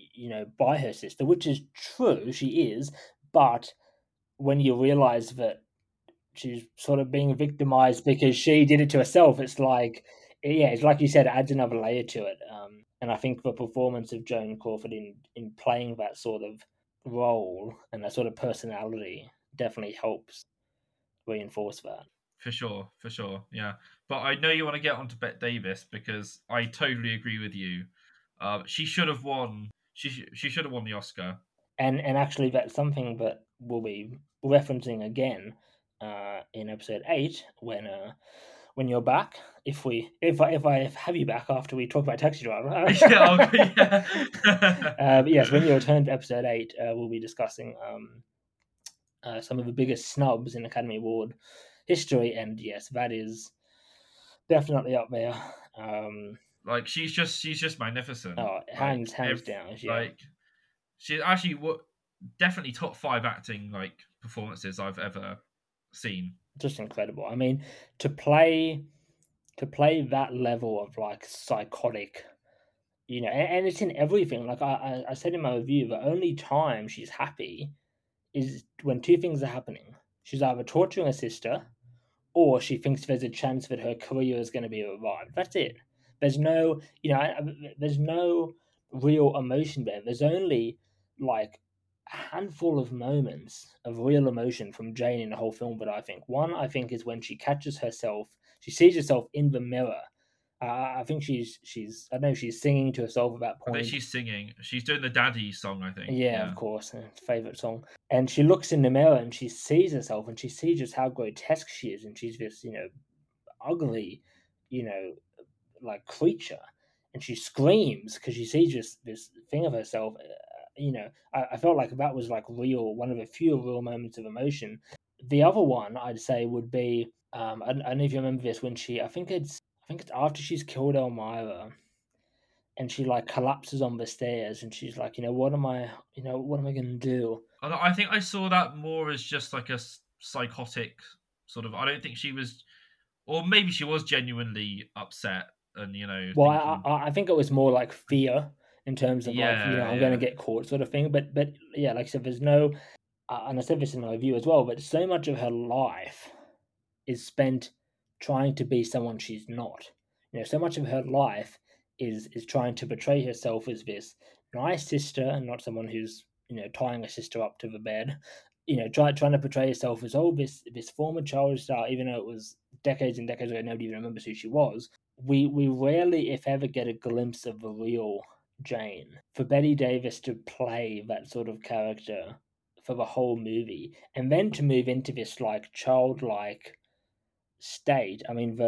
by her sister, which is true, she is, but when you realize that she's sort of being victimized because she did it to herself, it's like, yeah, it's like you said, it adds another layer to it. And I think the performance of Joan Crawford in playing that sort of role and that sort of personality definitely helps reinforce that. For sure, yeah. But I know you want to get onto Bette Davis because I totally agree with you. She should have won. She should have won the Oscar. And actually, that's something that we'll be referencing again in episode 8 when you're back. If I have you back after we talk about Taxi Driver. Yeah, yeah. But yes, when you return to episode 8, we'll be discussing some of the biggest snubs in Academy Award history, and yes, that is definitely up there. Like she's just magnificent. Oh, hands down, yeah. Like she actually what definitely top 5 acting like performances I've ever seen. Just incredible. I mean, to play that level of like psychotic, and it's in everything. Like I said in my review, the only time she's happy is when two things are happening. She's either torturing her sister, or she thinks there's a chance that her career is going to be revived. That's it. There's no, there's no. real emotion there. There's only like a handful of moments of real emotion from Jane in the whole film, but I think one, I think, is when she catches herself, she sees herself in the mirror. I think she's I don't know, she's singing to herself at that I think point. she's singing. She's doing the Daddy song, I think. Yeah, of Yeah. course, favorite song. And she looks in the mirror and she sees herself and she sees just how grotesque she is, and she's this, ugly, you know, like creature, and she screams because she sees just this thing of herself. I felt like that was like real, one of the few real moments of emotion. The other one I'd say would be, I don't know if you remember this, when I think it's after she's killed Elmira, and she like collapses on the stairs, and she's like, what am I gonna do? I think I saw that more as just like a psychotic sort of. I don't think she was, or maybe she was genuinely upset and Well, thinking, I think it was more like fear in terms of like, yeah, I'm gonna yeah. get caught sort of thing. But yeah, like I said, there's no, and I said this in my review as well, but so much of her life is spent trying to be someone she's not. So much of her life is trying to portray herself as this nice sister and not someone who's tying a sister up to the bed. Trying to portray herself as, oh, this former child star, even though it was decades and decades ago, nobody even remembers who she was. We rarely, if ever, get a glimpse of the real Jane. For Betty Davis to play that sort of character for the whole movie, and then to move into this like childlike state. I mean,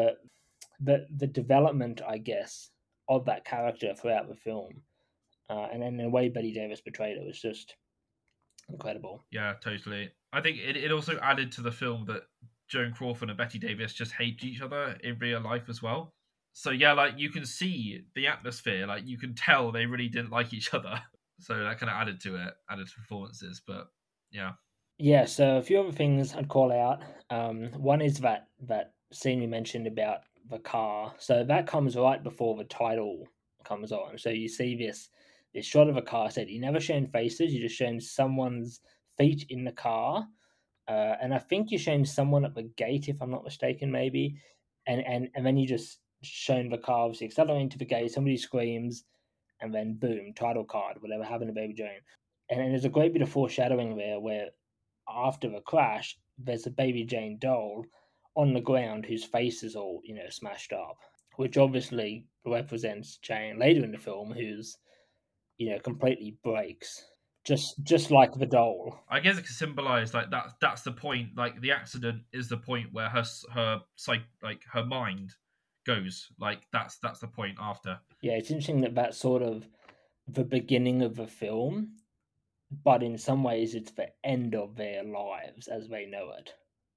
the development, I guess, of that character throughout the film, and then the way Betty Davis portrayed it was just incredible. Yeah, totally. I think it also added to the film that Joan Crawford and Betty Davis just hate each other in real life as well. So yeah, like you can see the atmosphere, like you can tell they really didn't like each other. So that kind of added to it, added to performances. But yeah, Yeah, so a few other things I'd call out. One is that scene we mentioned about the car. So that comes right before the title comes on. So you see this shot of a car set. You never shown faces. You just shown someone's feet in the car, and I think you're showing someone at the gate, if I'm not mistaken, maybe. And then you just shown the car obviously accelerating to the gate. Somebody screams, and then boom, title card. Whatever happened to Baby Jane. And there's a great bit of foreshadowing there where after the crash, there's a Baby Jane doll on the ground whose face is all, smashed up, which obviously represents Jane later in the film, who's, completely breaks, just like the doll. I guess it can symbolize like that's the point. Like the accident is the point where her psych, like her mind goes. Like that's the point after. Yeah, it's interesting that that's sort of the beginning of the film, but in some ways it's the end of their lives as they know it.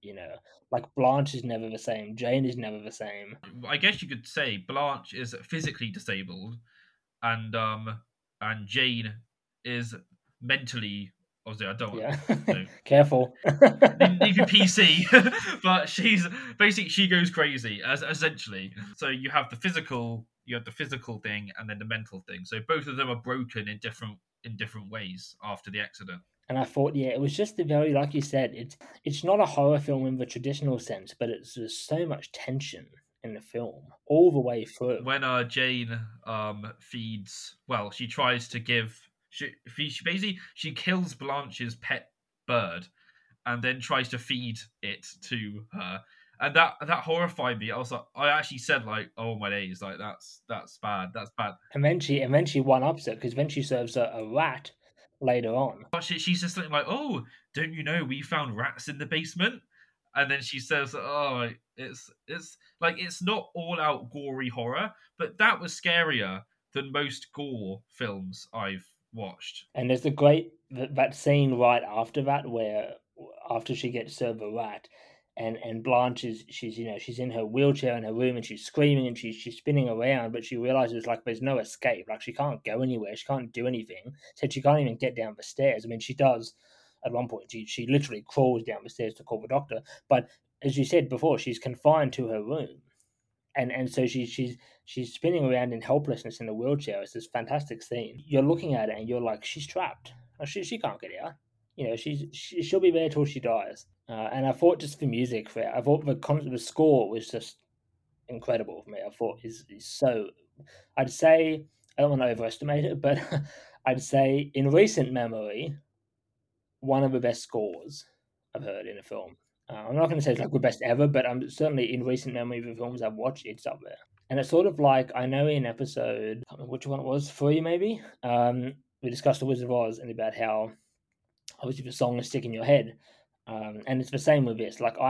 Like Blanche is never the same, Jane is never the same. I guess you could say Blanche is physically disabled, and Jane is mentally. Obviously, I don't Yeah, know. careful. Need to be PC, but she's basically she goes crazy as essentially. So you have the physical thing, and then the mental thing. So both of them are broken in different ways after the accident. And I thought, yeah, it was just the very, like you said, it's not a horror film in the traditional sense, but it's just so much tension in the film all the way through. When Jane feeds, well, she tries to give she basically she kills Blanche's pet bird and then tries to feed it to her. And that horrified me. I actually said like, "Oh my days!" Like that's bad. That's bad. And then she one ups it because then she serves a rat later on. But she's just something like, "Oh, don't you know we found rats in the basement?" And then she says, "Oh, it's like it's not all out gory horror, but that was scarier than most gore films I've watched." And there's the great that scene right after that where after she gets served a rat, and Blanche is she's in her wheelchair in her room and she's screaming and she's spinning around, but she realizes like there's no escape, like she can't go anywhere, she can't do anything. Said she can't even get down the stairs. I mean, she does at one point. She literally crawls down the stairs to call the doctor, but as you said before, she's confined to her room, and so she's spinning around in helplessness in a wheelchair. It's this fantastic scene. You're looking at it and you're like, she's trapped. She can't get out. She'll be there till she dies. And I thought just the music for it. I thought the score was just incredible for me. I thought is so. I'd say I don't want to overestimate it, but I'd say in recent memory, one of the best scores I've heard in a film. I'm not going to say it's like the best ever, but I'm certainly in recent memory of the films I've watched, it's up there. And it's sort of like, I know in episode, I can't remember which one it was, 3 maybe, we discussed The Wizard of Oz and about how obviously the song is stuck in your head. And it's the same with this. Like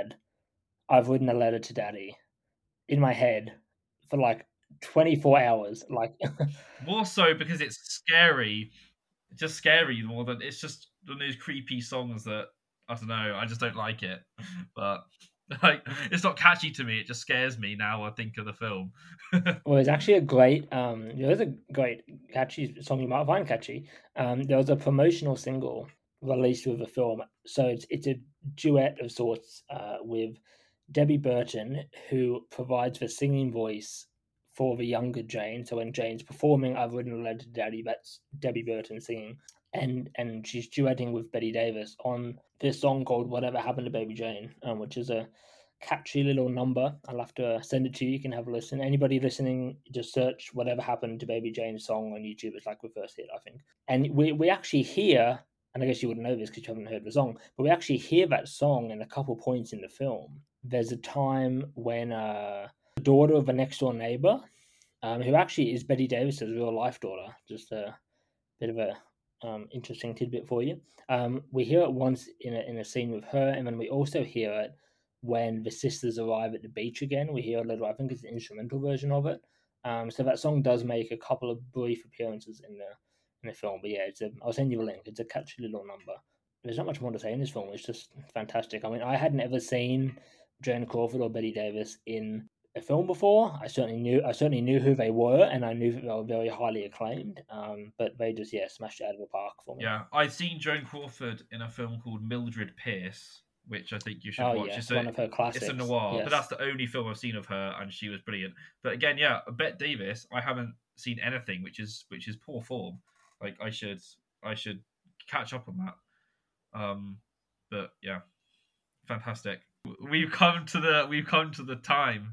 I've written a letter to Daddy in my head for like 24 hours. Like More so because it's scary, just scary more than it's just one of those creepy songs that I don't know. I just don't like it, but like it's not catchy to me. It just scares me now. I think of the film. well, it's actually a great there is a great catchy song you might find catchy. There was a promotional single released with the film, so it's a duet of sorts with Debbie Burton, who provides the singing voice for the younger Jane. So when Jane's performing, I've written a letter to Daddy. That's Debbie Burton singing, and she's duetting with Betty Davis on this song called "Whatever Happened to Baby Jane," which is a catchy little number. I'll have to send it to you. You can have a listen. Anybody listening, just search "Whatever Happened to Baby Jane's" song on YouTube. It's like the first hit, I think. And we actually hear, and I guess you wouldn't know this because you haven't heard the song, but we actually hear that song in a couple points in the film. There's a time when the daughter of a next door neighbor, who actually is Betty Davis's real life daughter, just a bit of a interesting tidbit for you. We hear it once in a scene with her, and then we also hear it when the sisters arrive at the beach again. We hear a little, I think it's an instrumental version of it. So that song does make a couple of brief appearances in the film. But yeah, I'll send you a link. It's a catchy little number. There's not much more to say in this film. It's just fantastic. I mean, I hadn't ever seen Joan Crawford or Betty Davis in a film before. I certainly knew who they were, and I knew that they were very highly acclaimed. But they just smashed it out of the park for me. Yeah, I'd seen Joan Crawford in a film called Mildred Pierce, which I think you should Oh watch. yeah, It's one of her classics. It's a noir, yes. but that's the only film I've seen of her, and she was brilliant. But again, yeah, Bette Davis, I haven't seen anything, which is poor form. Like I should catch up on that. But yeah, fantastic. We've come to the time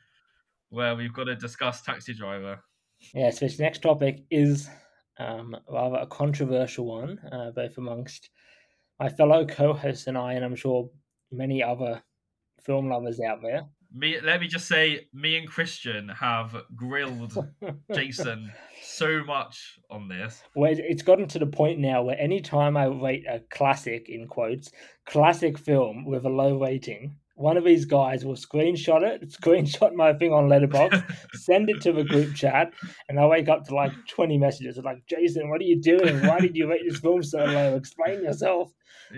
where we've got to discuss Taxi Driver. Yes, this next topic is rather a controversial one, both amongst my fellow co-hosts and I, and I'm sure many other film lovers out there. Let me just say, me and Christian have grilled Jason so much on this. Well, it's gotten to the point now where anytime I rate a classic, in quotes, classic film with a low rating, one of these guys will screenshot my thing on Letterboxd, send it to the group chat, and I wake up to like 20 messages like, Jason, what are you doing? Why did you rate this film so low? Explain yourself.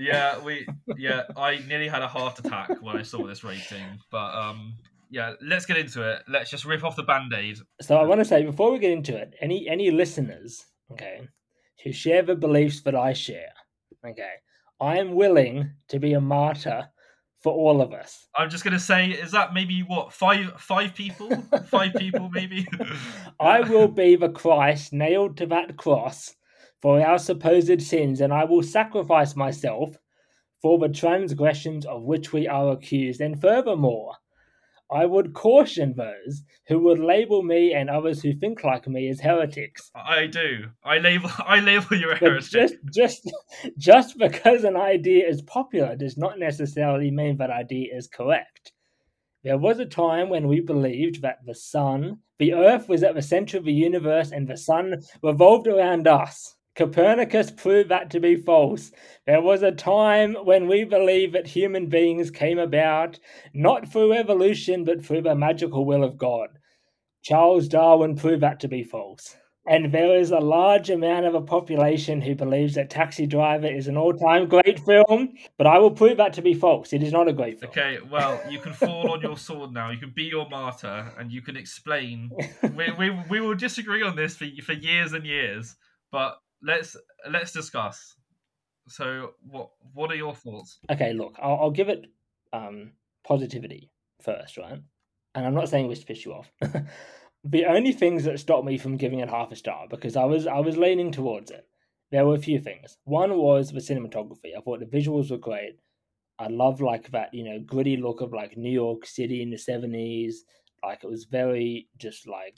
I nearly had a heart attack when I saw this rating, but yeah, let's get into it. Let's just rip off the Band-Aid. So I want to say, before we get into it, any listeners, okay, who share the beliefs that I share, okay, I am willing to be a martyr for all of us. I'm just gonna say, is that maybe what five people? 5 people maybe? I will be the Christ nailed to that cross for our supposed sins, and I will sacrifice myself for the transgressions of which we are accused. And furthermore, I would caution those who would label me and others who think like me as heretics. I do. I label you a heretic. Just because an idea is popular does not necessarily mean that idea is correct. There was a time when we believed that the Earth was at the center of the universe and the sun revolved around us. Copernicus proved that to be false. There was a time when we believed that human beings came about not through evolution but through the magical will of God. Charles Darwin proved that to be false. And there is a large amount of a population who believes that Taxi Driver is an all-time great film, but I will prove that to be false. It is not a great film. Okay, well, you can fall on your sword now. You can be your martyr, and you can explain. We will disagree on this for years and years, but let's discuss. So, what are your thoughts? Okay, look, I'll give it positivity first, right? And I'm not saying this to piss you off. The only things that stopped me from giving it half a star, because I was leaning towards it, there were a few things. One was the cinematography. I thought the visuals were great. I love like that, gritty look of like New York City in the 70s. Like it was very just like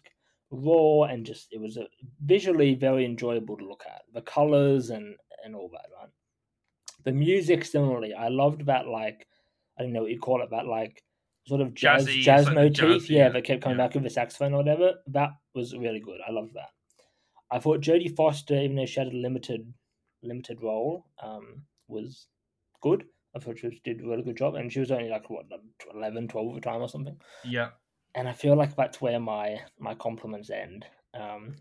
raw and just it was visually very enjoyable to look at. The colors and all that, right? The music similarly, I loved that like I don't know what you call it, that like sort of Jazzy, it's jazz like the motif, jazz. yeah, Yeah, that kept coming yeah, back with the saxophone or whatever. That was really good. I loved that. I thought Jodie Foster, even though she had a limited role, was good. I thought she did a really good job, and she was only like what 11, 12 at the time or something. yeah. And I feel like that's where my compliments end. Um,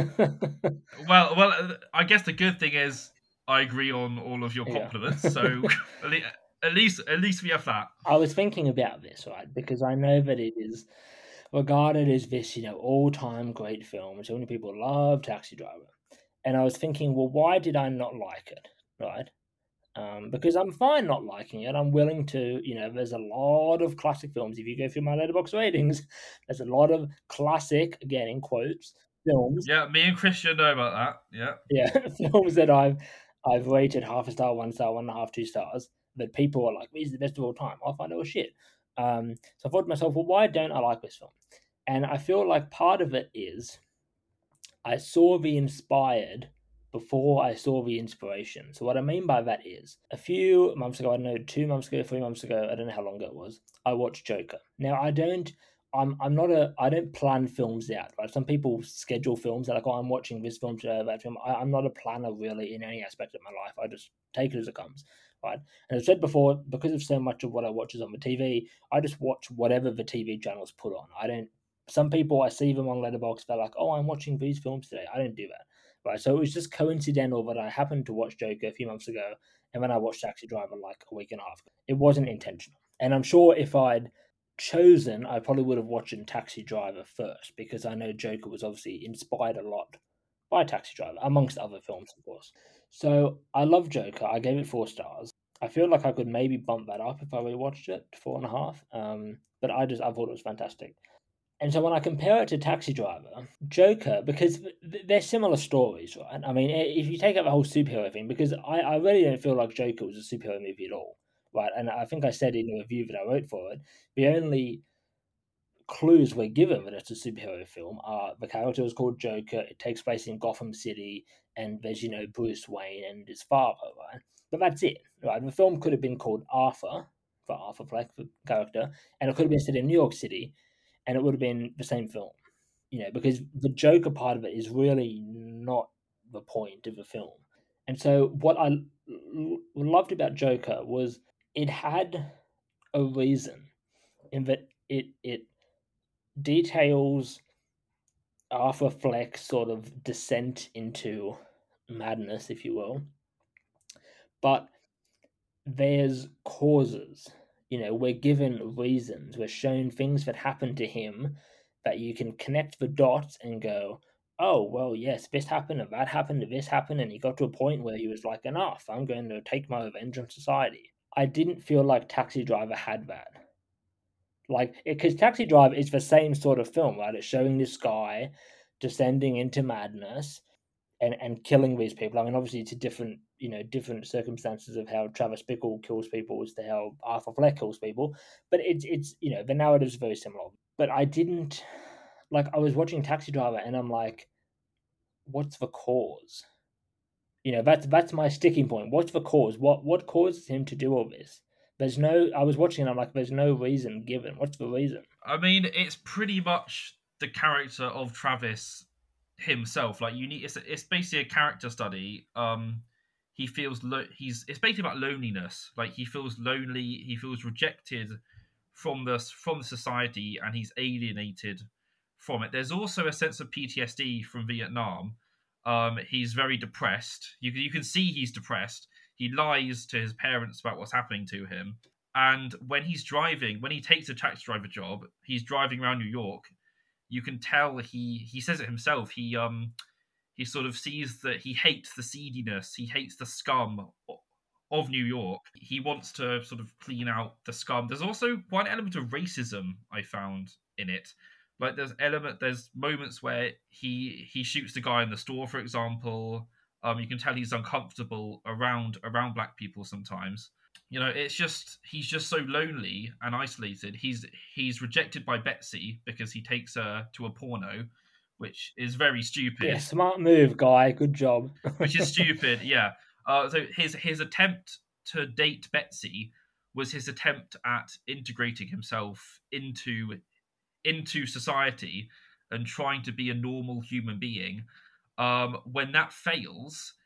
I guess the good thing is I agree on all of your yeah. compliments. So at least we have that. I was thinking about this, right? Because I know that it is regarded as this, all-time great film. So many people love Taxi Driver. And I was thinking, well, why did I not like it? Right? Because I'm fine not liking it. I'm willing to, there's a lot of classic films. If you go through my letterbox ratings, there's a lot of classic, again in quotes, films. Yeah, me and Christian know about that. Yeah. Yeah, films that I've rated half a star, 1 star, 1.5, 2 stars. That people are like, "These are the best of all time." I find it was shit. So I thought to myself, well, why don't I like this film? And I feel like part of it is I saw the inspired before I saw the inspiration. So what I mean by that is a few months ago, I don't know, 2 months ago, 3 months ago, I don't know how long ago it was, I watched Joker. Now I'm not I don't plan films out, right? Some people schedule films. They're like, oh, I'm watching this film today, that film. I'm not a planner really in any aspect of my life. I just take it as it comes, right? And I've said before, because of so much of what I watch is on the TV, I just watch whatever the TV channels put on. I don't Some people I see them on Letterboxd, they're like, "Oh, I'm watching these films today." I don't do that, right? So it was just coincidental that I happened to watch Joker a few months ago, and then I watched Taxi Driver like a week and a half ago. It wasn't intentional, and I'm sure if I'd chosen, I probably would have watched Taxi Driver first because I know Joker was obviously inspired a lot by Taxi Driver, amongst other films, of course. So I love Joker. I gave it 4 stars. I feel like I could maybe bump that up if I rewatched it to 4.5. But I thought it was fantastic. And so when I compare it to Taxi Driver, Joker, because they're similar stories, right? I mean, if you take out the whole superhero thing, because I really don't feel like Joker was a superhero movie at all, right? And I think I said in the review that I wrote for it, the only clues we're given that it's a superhero film are the character is called Joker, it takes place in Gotham City, and there's, Bruce Wayne and his father, right? But that's it, right? The film could have been called Arthur, for Arthur Fleck, the character, and it could have been set in New York City, and it would have been the same film, because the Joker part of it is really not the point of the film. And so, what I loved about Joker was it had a reason in that it details Arthur Fleck's sort of descent into madness, if you will, but there's causes. We're given reasons. We're shown things that happened to him that you can connect the dots and go, oh, well, yes, this happened and that happened and this happened. And he got to a point where he was like, enough, I'm going to take my revenge on society. I didn't feel like Taxi Driver had that. Like, because Taxi Driver is the same sort of film, right? It's showing this guy descending into madness and killing these people. I mean, obviously, it's a different circumstances of how Travis Bickle kills people as to how Arthur Fleck kills people. But it's the narrative's very similar. But I didn't like. I was watching Taxi Driver, and I'm like, what's the cause? That's my sticking point. What's the cause? What causes him to do all this? There's no. I was watching, and I'm like, there's no reason given. What's the reason? I mean, it's pretty much the character of Travis himself. Like you need, it's basically a character study. He feels it's basically about loneliness. Like he feels lonely. He feels rejected from the society, and he's alienated from it. There's also a sense of PTSD from Vietnam. He's very depressed. You can see he's depressed. He lies to his parents about what's happening to him. And when he takes a taxi driver job, he's driving around New York. You can tell he says it himself. He sort of sees that he hates the seediness, he hates the scum of New York. He wants to sort of clean out the scum. There's also quite an element of racism I found in it. Like there's moments where he shoots the guy in the store, for example. You can tell he's uncomfortable around black people sometimes. It's just he's just so lonely and isolated. He's rejected by Betsy because he takes her to a porno, which is very stupid. Yeah, smart move, guy. Good job. Which is stupid. Yeah. So his attempt to date Betsy was his attempt at integrating himself into society and trying to be a normal human being. When that fails,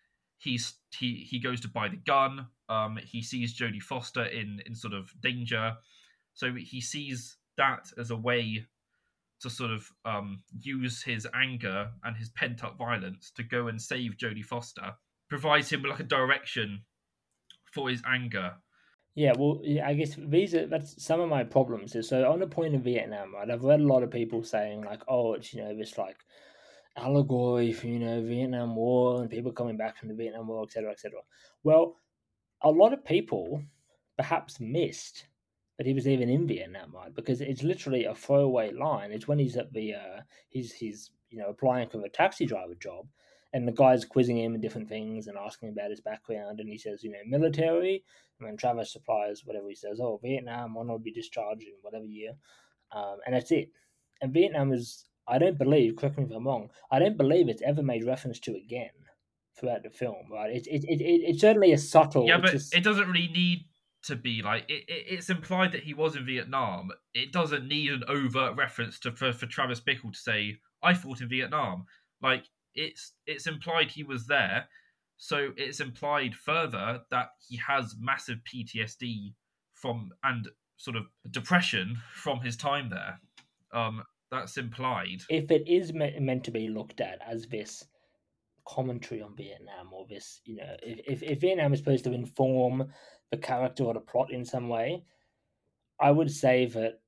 he goes to buy the gun. He sees Jodie Foster in sort of danger, so he sees that as a way to sort of use his anger and his pent up violence to go and save Jodie Foster. Provides him with like a direction for his anger. Yeah, well, yeah, I guess that's some of my problems. So on the point of Vietnam, right? I've read a lot of people saying like, oh, it's this like allegory for Vietnam War and people coming back from the Vietnam War, etc., etc. Well, a lot of people perhaps missed that he was even in Vietnam, right? Because it's literally a throwaway line. It's when he's at the he's applying for a taxi driver job, and the guy's quizzing him and different things and asking about his background, and he says, military, and then Travis supplies whatever he says. Oh, Vietnam, one will be discharged in whatever year, and that's it. And Vietnam is, I don't believe, correct me if I'm wrong, I don't believe it's ever made reference to again throughout the film, right? It certainly is subtle. Yeah, It's but just it doesn't really need to be like it's implied that he was in Vietnam. It doesn't need an overt reference for Travis Bickle to say I fought in Vietnam. Like it's implied he was there, so it's implied further that he has massive PTSD from and sort of depression from his time there. That's implied. if it is meant to be looked at as this commentary on Vietnam, or this, if Vietnam is supposed to inform the character or the plot in some way, I would say that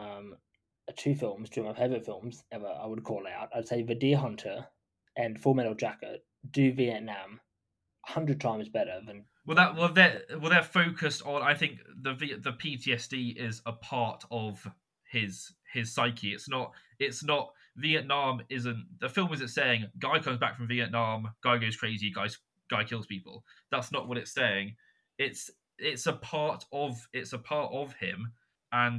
two films, two of my favorite films ever, I would call out. I'd say The Deer Hunter and Full Metal Jacket do Vietnam 100 times better than. They're focused on. I think the PTSD is a part of his psyche. It's not Vietnam. Isn't the film? Isn't saying guy comes back from Vietnam, guy goes crazy, guy kills people. That's not what it's saying. It's a part of him, and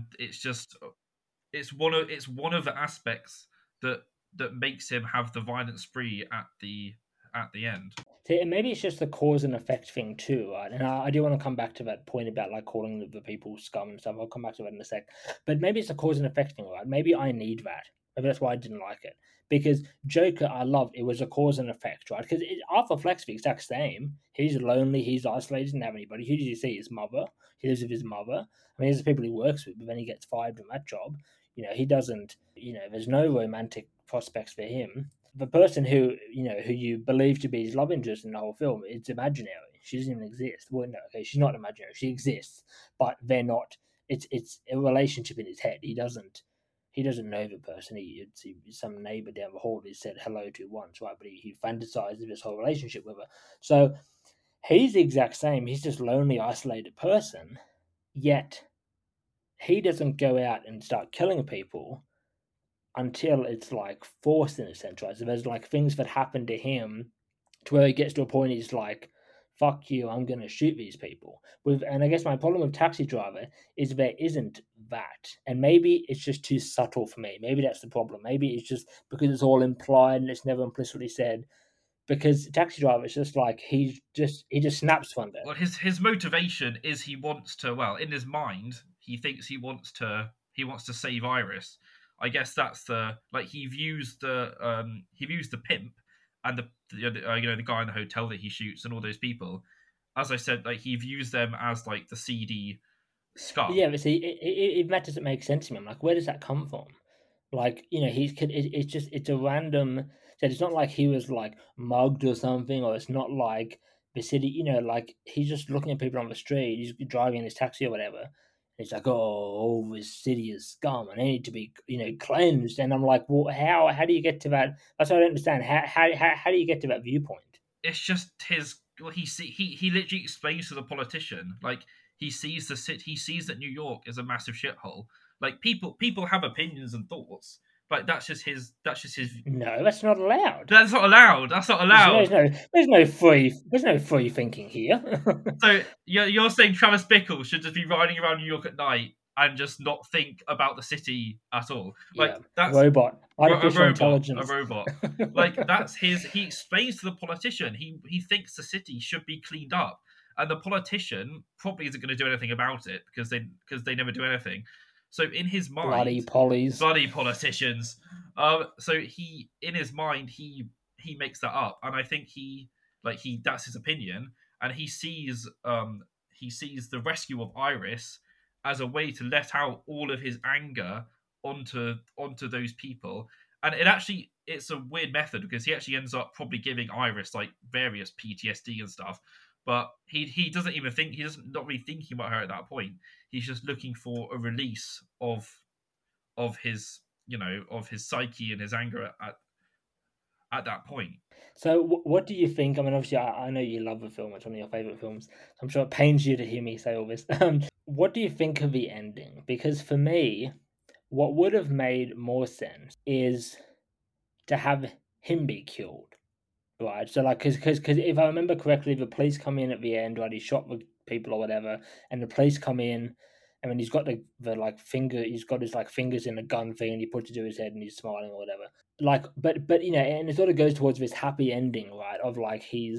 it's one of the aspects that makes him have the violent spree at the end. See, and maybe it's just the cause and effect thing too, right? And I do want to come back to that point about like calling the people scum and stuff. I'll come back to that in a sec. But maybe it's a cause and effect thing, right? Maybe I need that. Maybe that's why I didn't like it. Because Joker, I loved it was a cause and effect, right? Because Arthur Fleck's the exact same. He's lonely, he's isolated, doesn't have anybody. Who did you see? His mother. He lives with his mother. I mean, there's the people he works with, but then he gets fired from that job. He doesn't. There's no romantic prospects for him. The person who you believe to be his love interest in the whole film, it's imaginary. She doesn't even exist. Well, no, okay, she's not imaginary. She exists, but they're not. It's a relationship in his head. He doesn't know the person. It's some neighbor down the hall he said hello to once, right? But he fantasizes this whole relationship with her. So he's the exact same. He's just lonely, isolated person. Yet he doesn't go out and start killing people until it's like forced in a sense, right? So there's like things that happen to him to where he gets to a point he's like, fuck you, I'm gonna shoot these people. And I guess my problem with Taxi Driver is there isn't that. And maybe it's just too subtle for me. Maybe that's the problem. Maybe it's just because it's all implied and it's never implicitly said. Because Taxi Driver is just like he just snaps one day. Well, his motivation is he wants to. Well, in his mind, he thinks he wants to save Iris. I guess that's the like he views the pimp and the guy in the hotel that he shoots and all those people. As I said, like he views them as like the seedy scum. But yeah, but see, that doesn't make sense to me. I'm like, where does that come from? Like, it's a random. So it's not like he was like mugged or something, or it's not like the city. Like he's just looking at people on the street. He's driving his taxi or whatever. And he's like, oh, this city is scum, and they need to be, cleansed. And I'm like, well, how do you get to that? That's what I don't understand. How do you get to that viewpoint? It's just his. Well, he literally explains to the politician like he sees he sees that New York is a massive shithole. Like people have opinions and thoughts. Like that's just his. No, that's not allowed. That's not allowed. That's not allowed. There's no free thinking here. So you're saying Travis Bickle should just be riding around New York at night and just not think about the city at all? Like yeah. that's Robot. Artificial A intelligence. robot. Like that's his. He explains to the politician. He thinks the city should be cleaned up, and the politician probably isn't going to do anything about it because they never do anything. So in his Bloody mind, pollies. bloody politicians. So he in his mind he makes that up, and I think he that's his opinion, and he sees the rescue of Iris as a way to let out all of his anger onto those people. And it's a weird method because he actually ends up probably giving Iris like various PTSD and stuff. But he doesn't even think he doesn't not really thinking about her at that point. He's just looking for a release of his of his psyche and his anger at that point. So, what do you think? I mean, obviously, I know you love the film; it's one of your favorite films. I'm sure it pains you to hear me say all this. What do you think of the ending? Because for me, what would have made more sense is to have him be killed, right? So, like, because if I remember correctly, the police come in at the end, right? He shot the people or whatever, and the police come in, and then he's got the like finger, he's got his like fingers in a gun thing, and he puts it to his head, and he's smiling or whatever. Like, but and it sort of goes towards this happy ending, right? Of like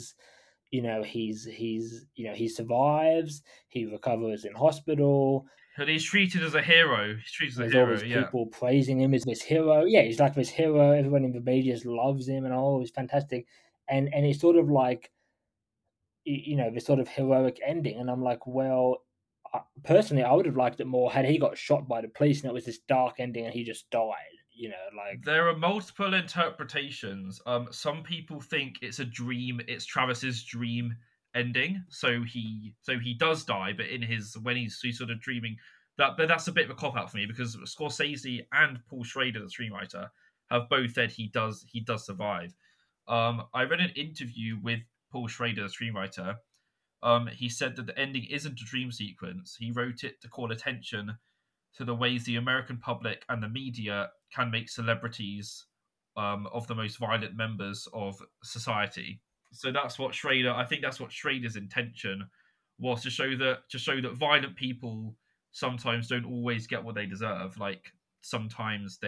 he survives, he recovers in hospital. And he's treated as a hero. He's treated as a There's all hero. these Yeah. people praising him as this hero. Yeah, he's like this hero. Everyone in the media just loves him, and oh, he's fantastic. And it's sort of like this sort of heroic ending. And I'm like, well, personally, I would have liked it more had he got shot by the police and it was this dark ending and he just died. Like There are multiple interpretations. Some people think it's a dream. It's Travis's dream ending. So he does die, but in his when he's sort of dreaming that. But that's a bit of a cop out for me because Scorsese and Paul Schrader, the screenwriter, have both said he does survive. I read an interview with Paul Schrader, the screenwriter. He said that the ending isn't a dream sequence. He wrote it to call attention to the ways the American public and the media can make celebrities of the most violent members of society. So that's what Schrader. I think that's what Schrader's intention was to show that violent people sometimes don't always get what they deserve. Like sometimes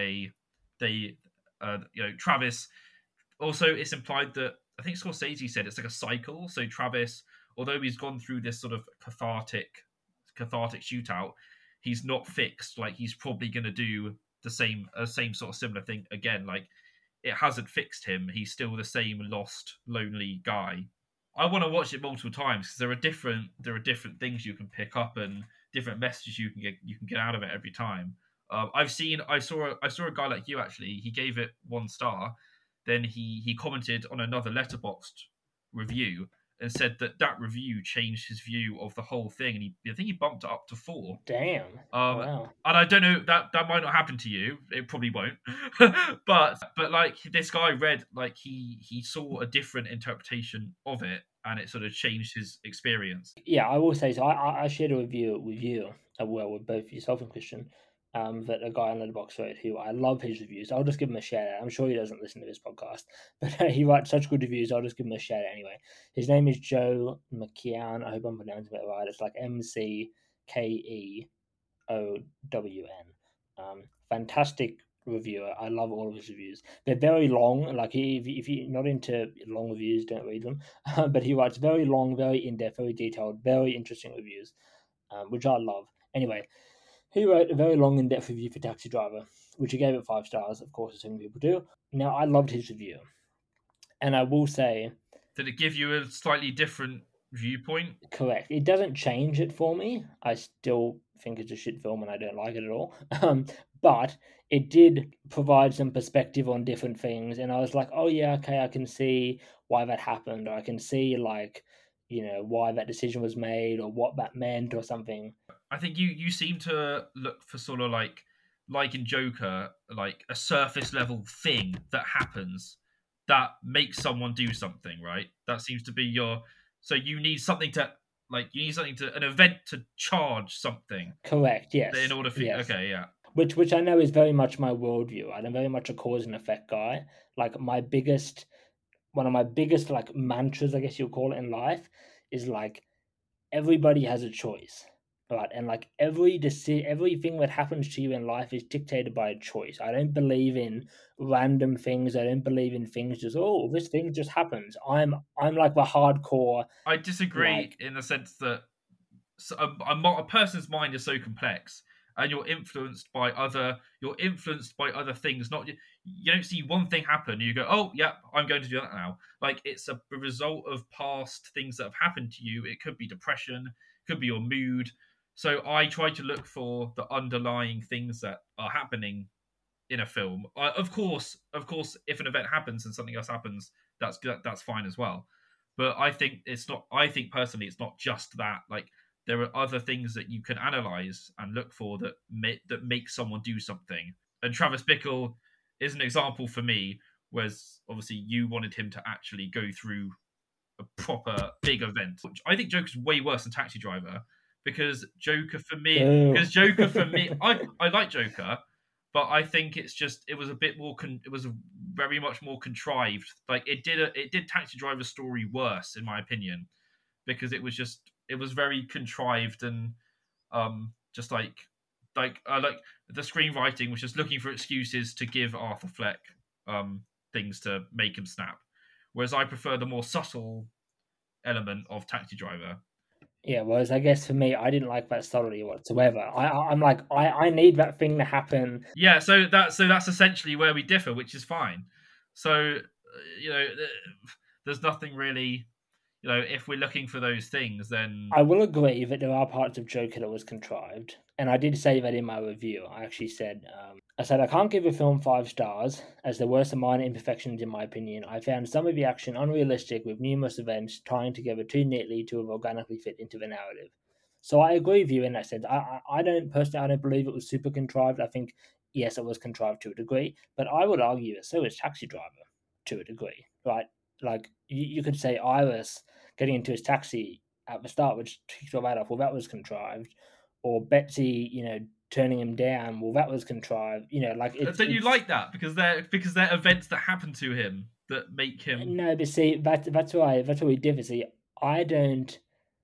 Travis. Also, it's implied that I think Scorsese said it's like a cycle. So Travis, although he's gone through this sort of cathartic shootout, he's not fixed. Like he's probably going to do the same sort of similar thing again. Like it hasn't fixed him. He's still the same lost, lonely guy. I want to watch it multiple times because there are different things you can pick up and different messages you can get out of it every time. I saw a guy like you actually. He gave it 1 star. Then he commented on another letterboxed review and said that review changed his view of the whole thing, and I think he bumped it up to 4. damn, Um, wow. and I don't know that might not happen to you. It probably won't. but like this guy read like he saw a different interpretation of it, and it sort of changed his experience. Yeah, I will say so. I shared a review with you, well, with both yourself and Christian, that a guy on Letterboxd wrote who I love his reviews. I'll just give him a shout out. I'm sure he doesn't listen to this podcast, but he writes such good reviews. I'll just give him a shout out anyway. His name is Joe McKeown. I hope I'm pronouncing it right. It's like McKeown. Fantastic reviewer. I love all of his reviews. They're very long. Like if you're not into long reviews, don't read them. But he writes very long, very in depth, very detailed, very interesting reviews, which I love. Anyway, he wrote a very long, in depth review for Taxi Driver, which he gave it 5 stars. Of course, as many people do. Now, I loved his review, and I will say, Did it give you a slightly different viewpoint? correct. It doesn't change it for me. I still think it's a shit film and I don't like it at all. But it did provide some perspective on different things. And I was like, oh, yeah, okay, I can see why that happened. Or I can see, like, why that decision was made or what that meant or something. I think you seem to look for sort of like in Joker, like a surface level thing that happens that makes someone do something, right? That seems to be your. So you need something to an event to charge something Correct. in Yes. order for Yes. okay, yeah. Which I know is very much my worldview. I'm very much a cause and effect guy. Like one of my biggest like mantras, I guess you'll call it in life, is like everybody has a choice. right? And like everything that happens to you in life is dictated by a choice. I don't believe in random things. I don't believe in things just, oh, this thing just happens. I'm like the hardcore, I disagree like, in the sense that a person's mind is so complex, and you're influenced by other things. Not you don't see one thing happen, and you go, oh yeah, I'm going to do that now. Like it's a result of past things that have happened to you. It could be depression, could be your mood. So I try to look for the underlying things that are happening in a film. Of course, if an event happens and something else happens, that's fine as well. But I think it's not. I think personally, it's not just that. Like there are other things that you can analyze and look for that make someone do something. And Travis Bickle is an example for me. Whereas obviously you wanted him to actually go through a proper big event. I think Joker's way worse than Taxi Driver boo. because Joker for me, I like Joker, but I think it was a bit more it was very much more contrived. Like it did Taxi Driver's story worse in my opinion because it was very contrived and just like the screenwriting was just looking for excuses to give Arthur Fleck things to make him snap. Whereas I prefer the more subtle element of Taxi Driver. Yeah, whereas I guess for me, I didn't like that subtlety whatsoever. I'm like, I need that thing to happen. Yeah, so that's essentially where we differ, which is fine. So you know, there's nothing really. If we're looking for those things, then I will agree that there are parts of Joker that was contrived, and I did say that in my review. I actually said, I said I can't give a film 5 stars as there were some minor imperfections in my opinion. I found some of the action unrealistic, with numerous events tying together too neatly to have organically fit into the narrative. So I agree with you in that sense. I don't personally, I don't believe it was super contrived. I think yes, it was contrived to a degree, but I would argue that so is Taxi Driver to a degree, right? Like you could say Iris getting into his taxi at the start, which kicked all that off. Well, that was contrived. Or Betsy, turning him down. Well, that was contrived. Like don't you it's like that because they're events that happen to him that make him. no, but see that's why we differ. See, I don't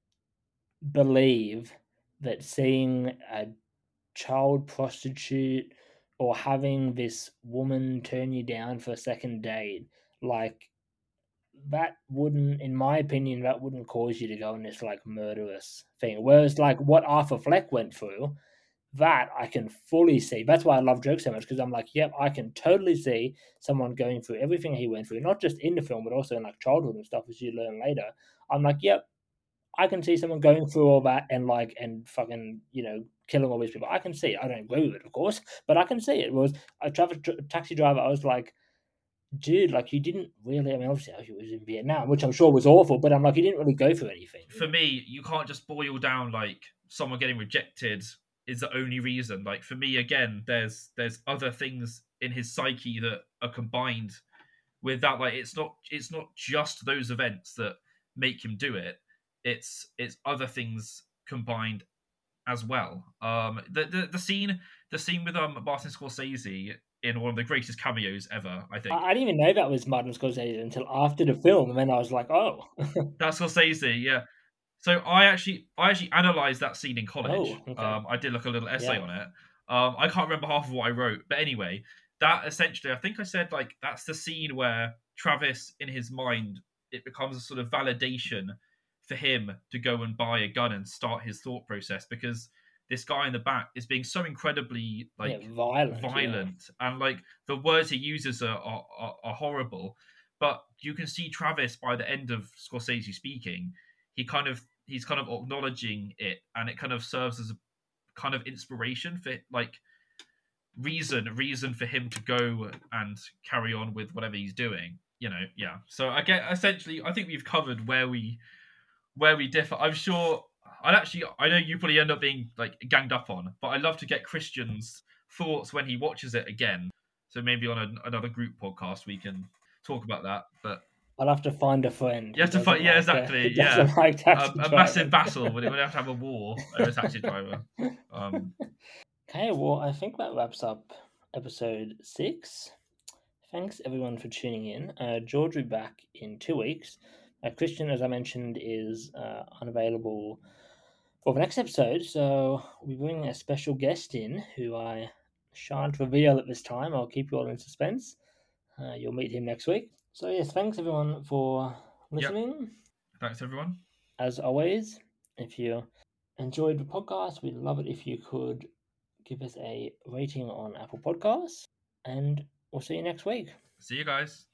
believe that seeing a child prostitute or having this woman turn you down for a second date, like that wouldn't, in my opinion, that wouldn't cause you to go on this like murderous thing. Whereas like what Arthur Fleck went through, that I can fully see. That's why I love Joke so much because I'm like, yep, I can totally see someone going through everything he went through, not just in the film, but also in like childhood and stuff, as you learn later. I'm like, yep, I can see someone going through all that and like and fucking killing all these people. I can see it. I don't agree with it, of course, but I can see it. It was a taxi driver. I was like, dude, like you didn't really. I mean, obviously, he was in Vietnam, which I'm sure was awful, but I'm like, he didn't really go through anything. For me, you can't just boil down like someone getting rejected is the only reason. Like for me, again, there's other things in his psyche that are combined with that. Like it's not just those events that make him do it. It's other things combined as well. The scene with Martin Scorsese in one of the greatest cameos ever, I think. I didn't even know that was Martin Scorsese until after the film, and then I was like, oh, That's Scorsese, yeah. So I actually analysed that scene in college. oh, okay, I did like a little essay yeah. on it. I can't remember half of what I wrote, but anyway, that essentially, I think I said like that's the scene where Travis, in his mind, it becomes a sort of validation for him to go and buy a gun and start his thought process because this guy in the back is being so incredibly Yeah, like violent, yeah. violent and like the words he uses are horrible. But you can see Travis by the end of Scorsese speaking, he's kind of acknowledging it, and it kind of serves as a kind of inspiration for like reason for him to go and carry on with whatever he's doing. Yeah. So I get essentially, I think we've covered where we differ. I'm sure. I know you probably end up being like ganged up on, but I love to get Christian's thoughts when he watches it again. So maybe on another group podcast we can talk about that. But I'll have to find a friend you who have to fight. doesn't Yeah, like exactly. who Yeah, doesn't like taxi a massive driving. battle. We'd have to have a war over a taxi driver. Um, Okay, well, I think that wraps up episode 6. Thanks everyone for tuning in. George will be back in 2 weeks. Christian, as I mentioned, is unavailable for the next episode. So we'll be bringing a special guest in who I shan't reveal at this time. I'll keep you all in suspense. You'll meet him next week. So yes, thanks everyone for listening. Thanks, everyone. As always, if you enjoyed the podcast, we'd love it if you could give us a rating on Apple Podcasts. And we'll see you next week. See you guys.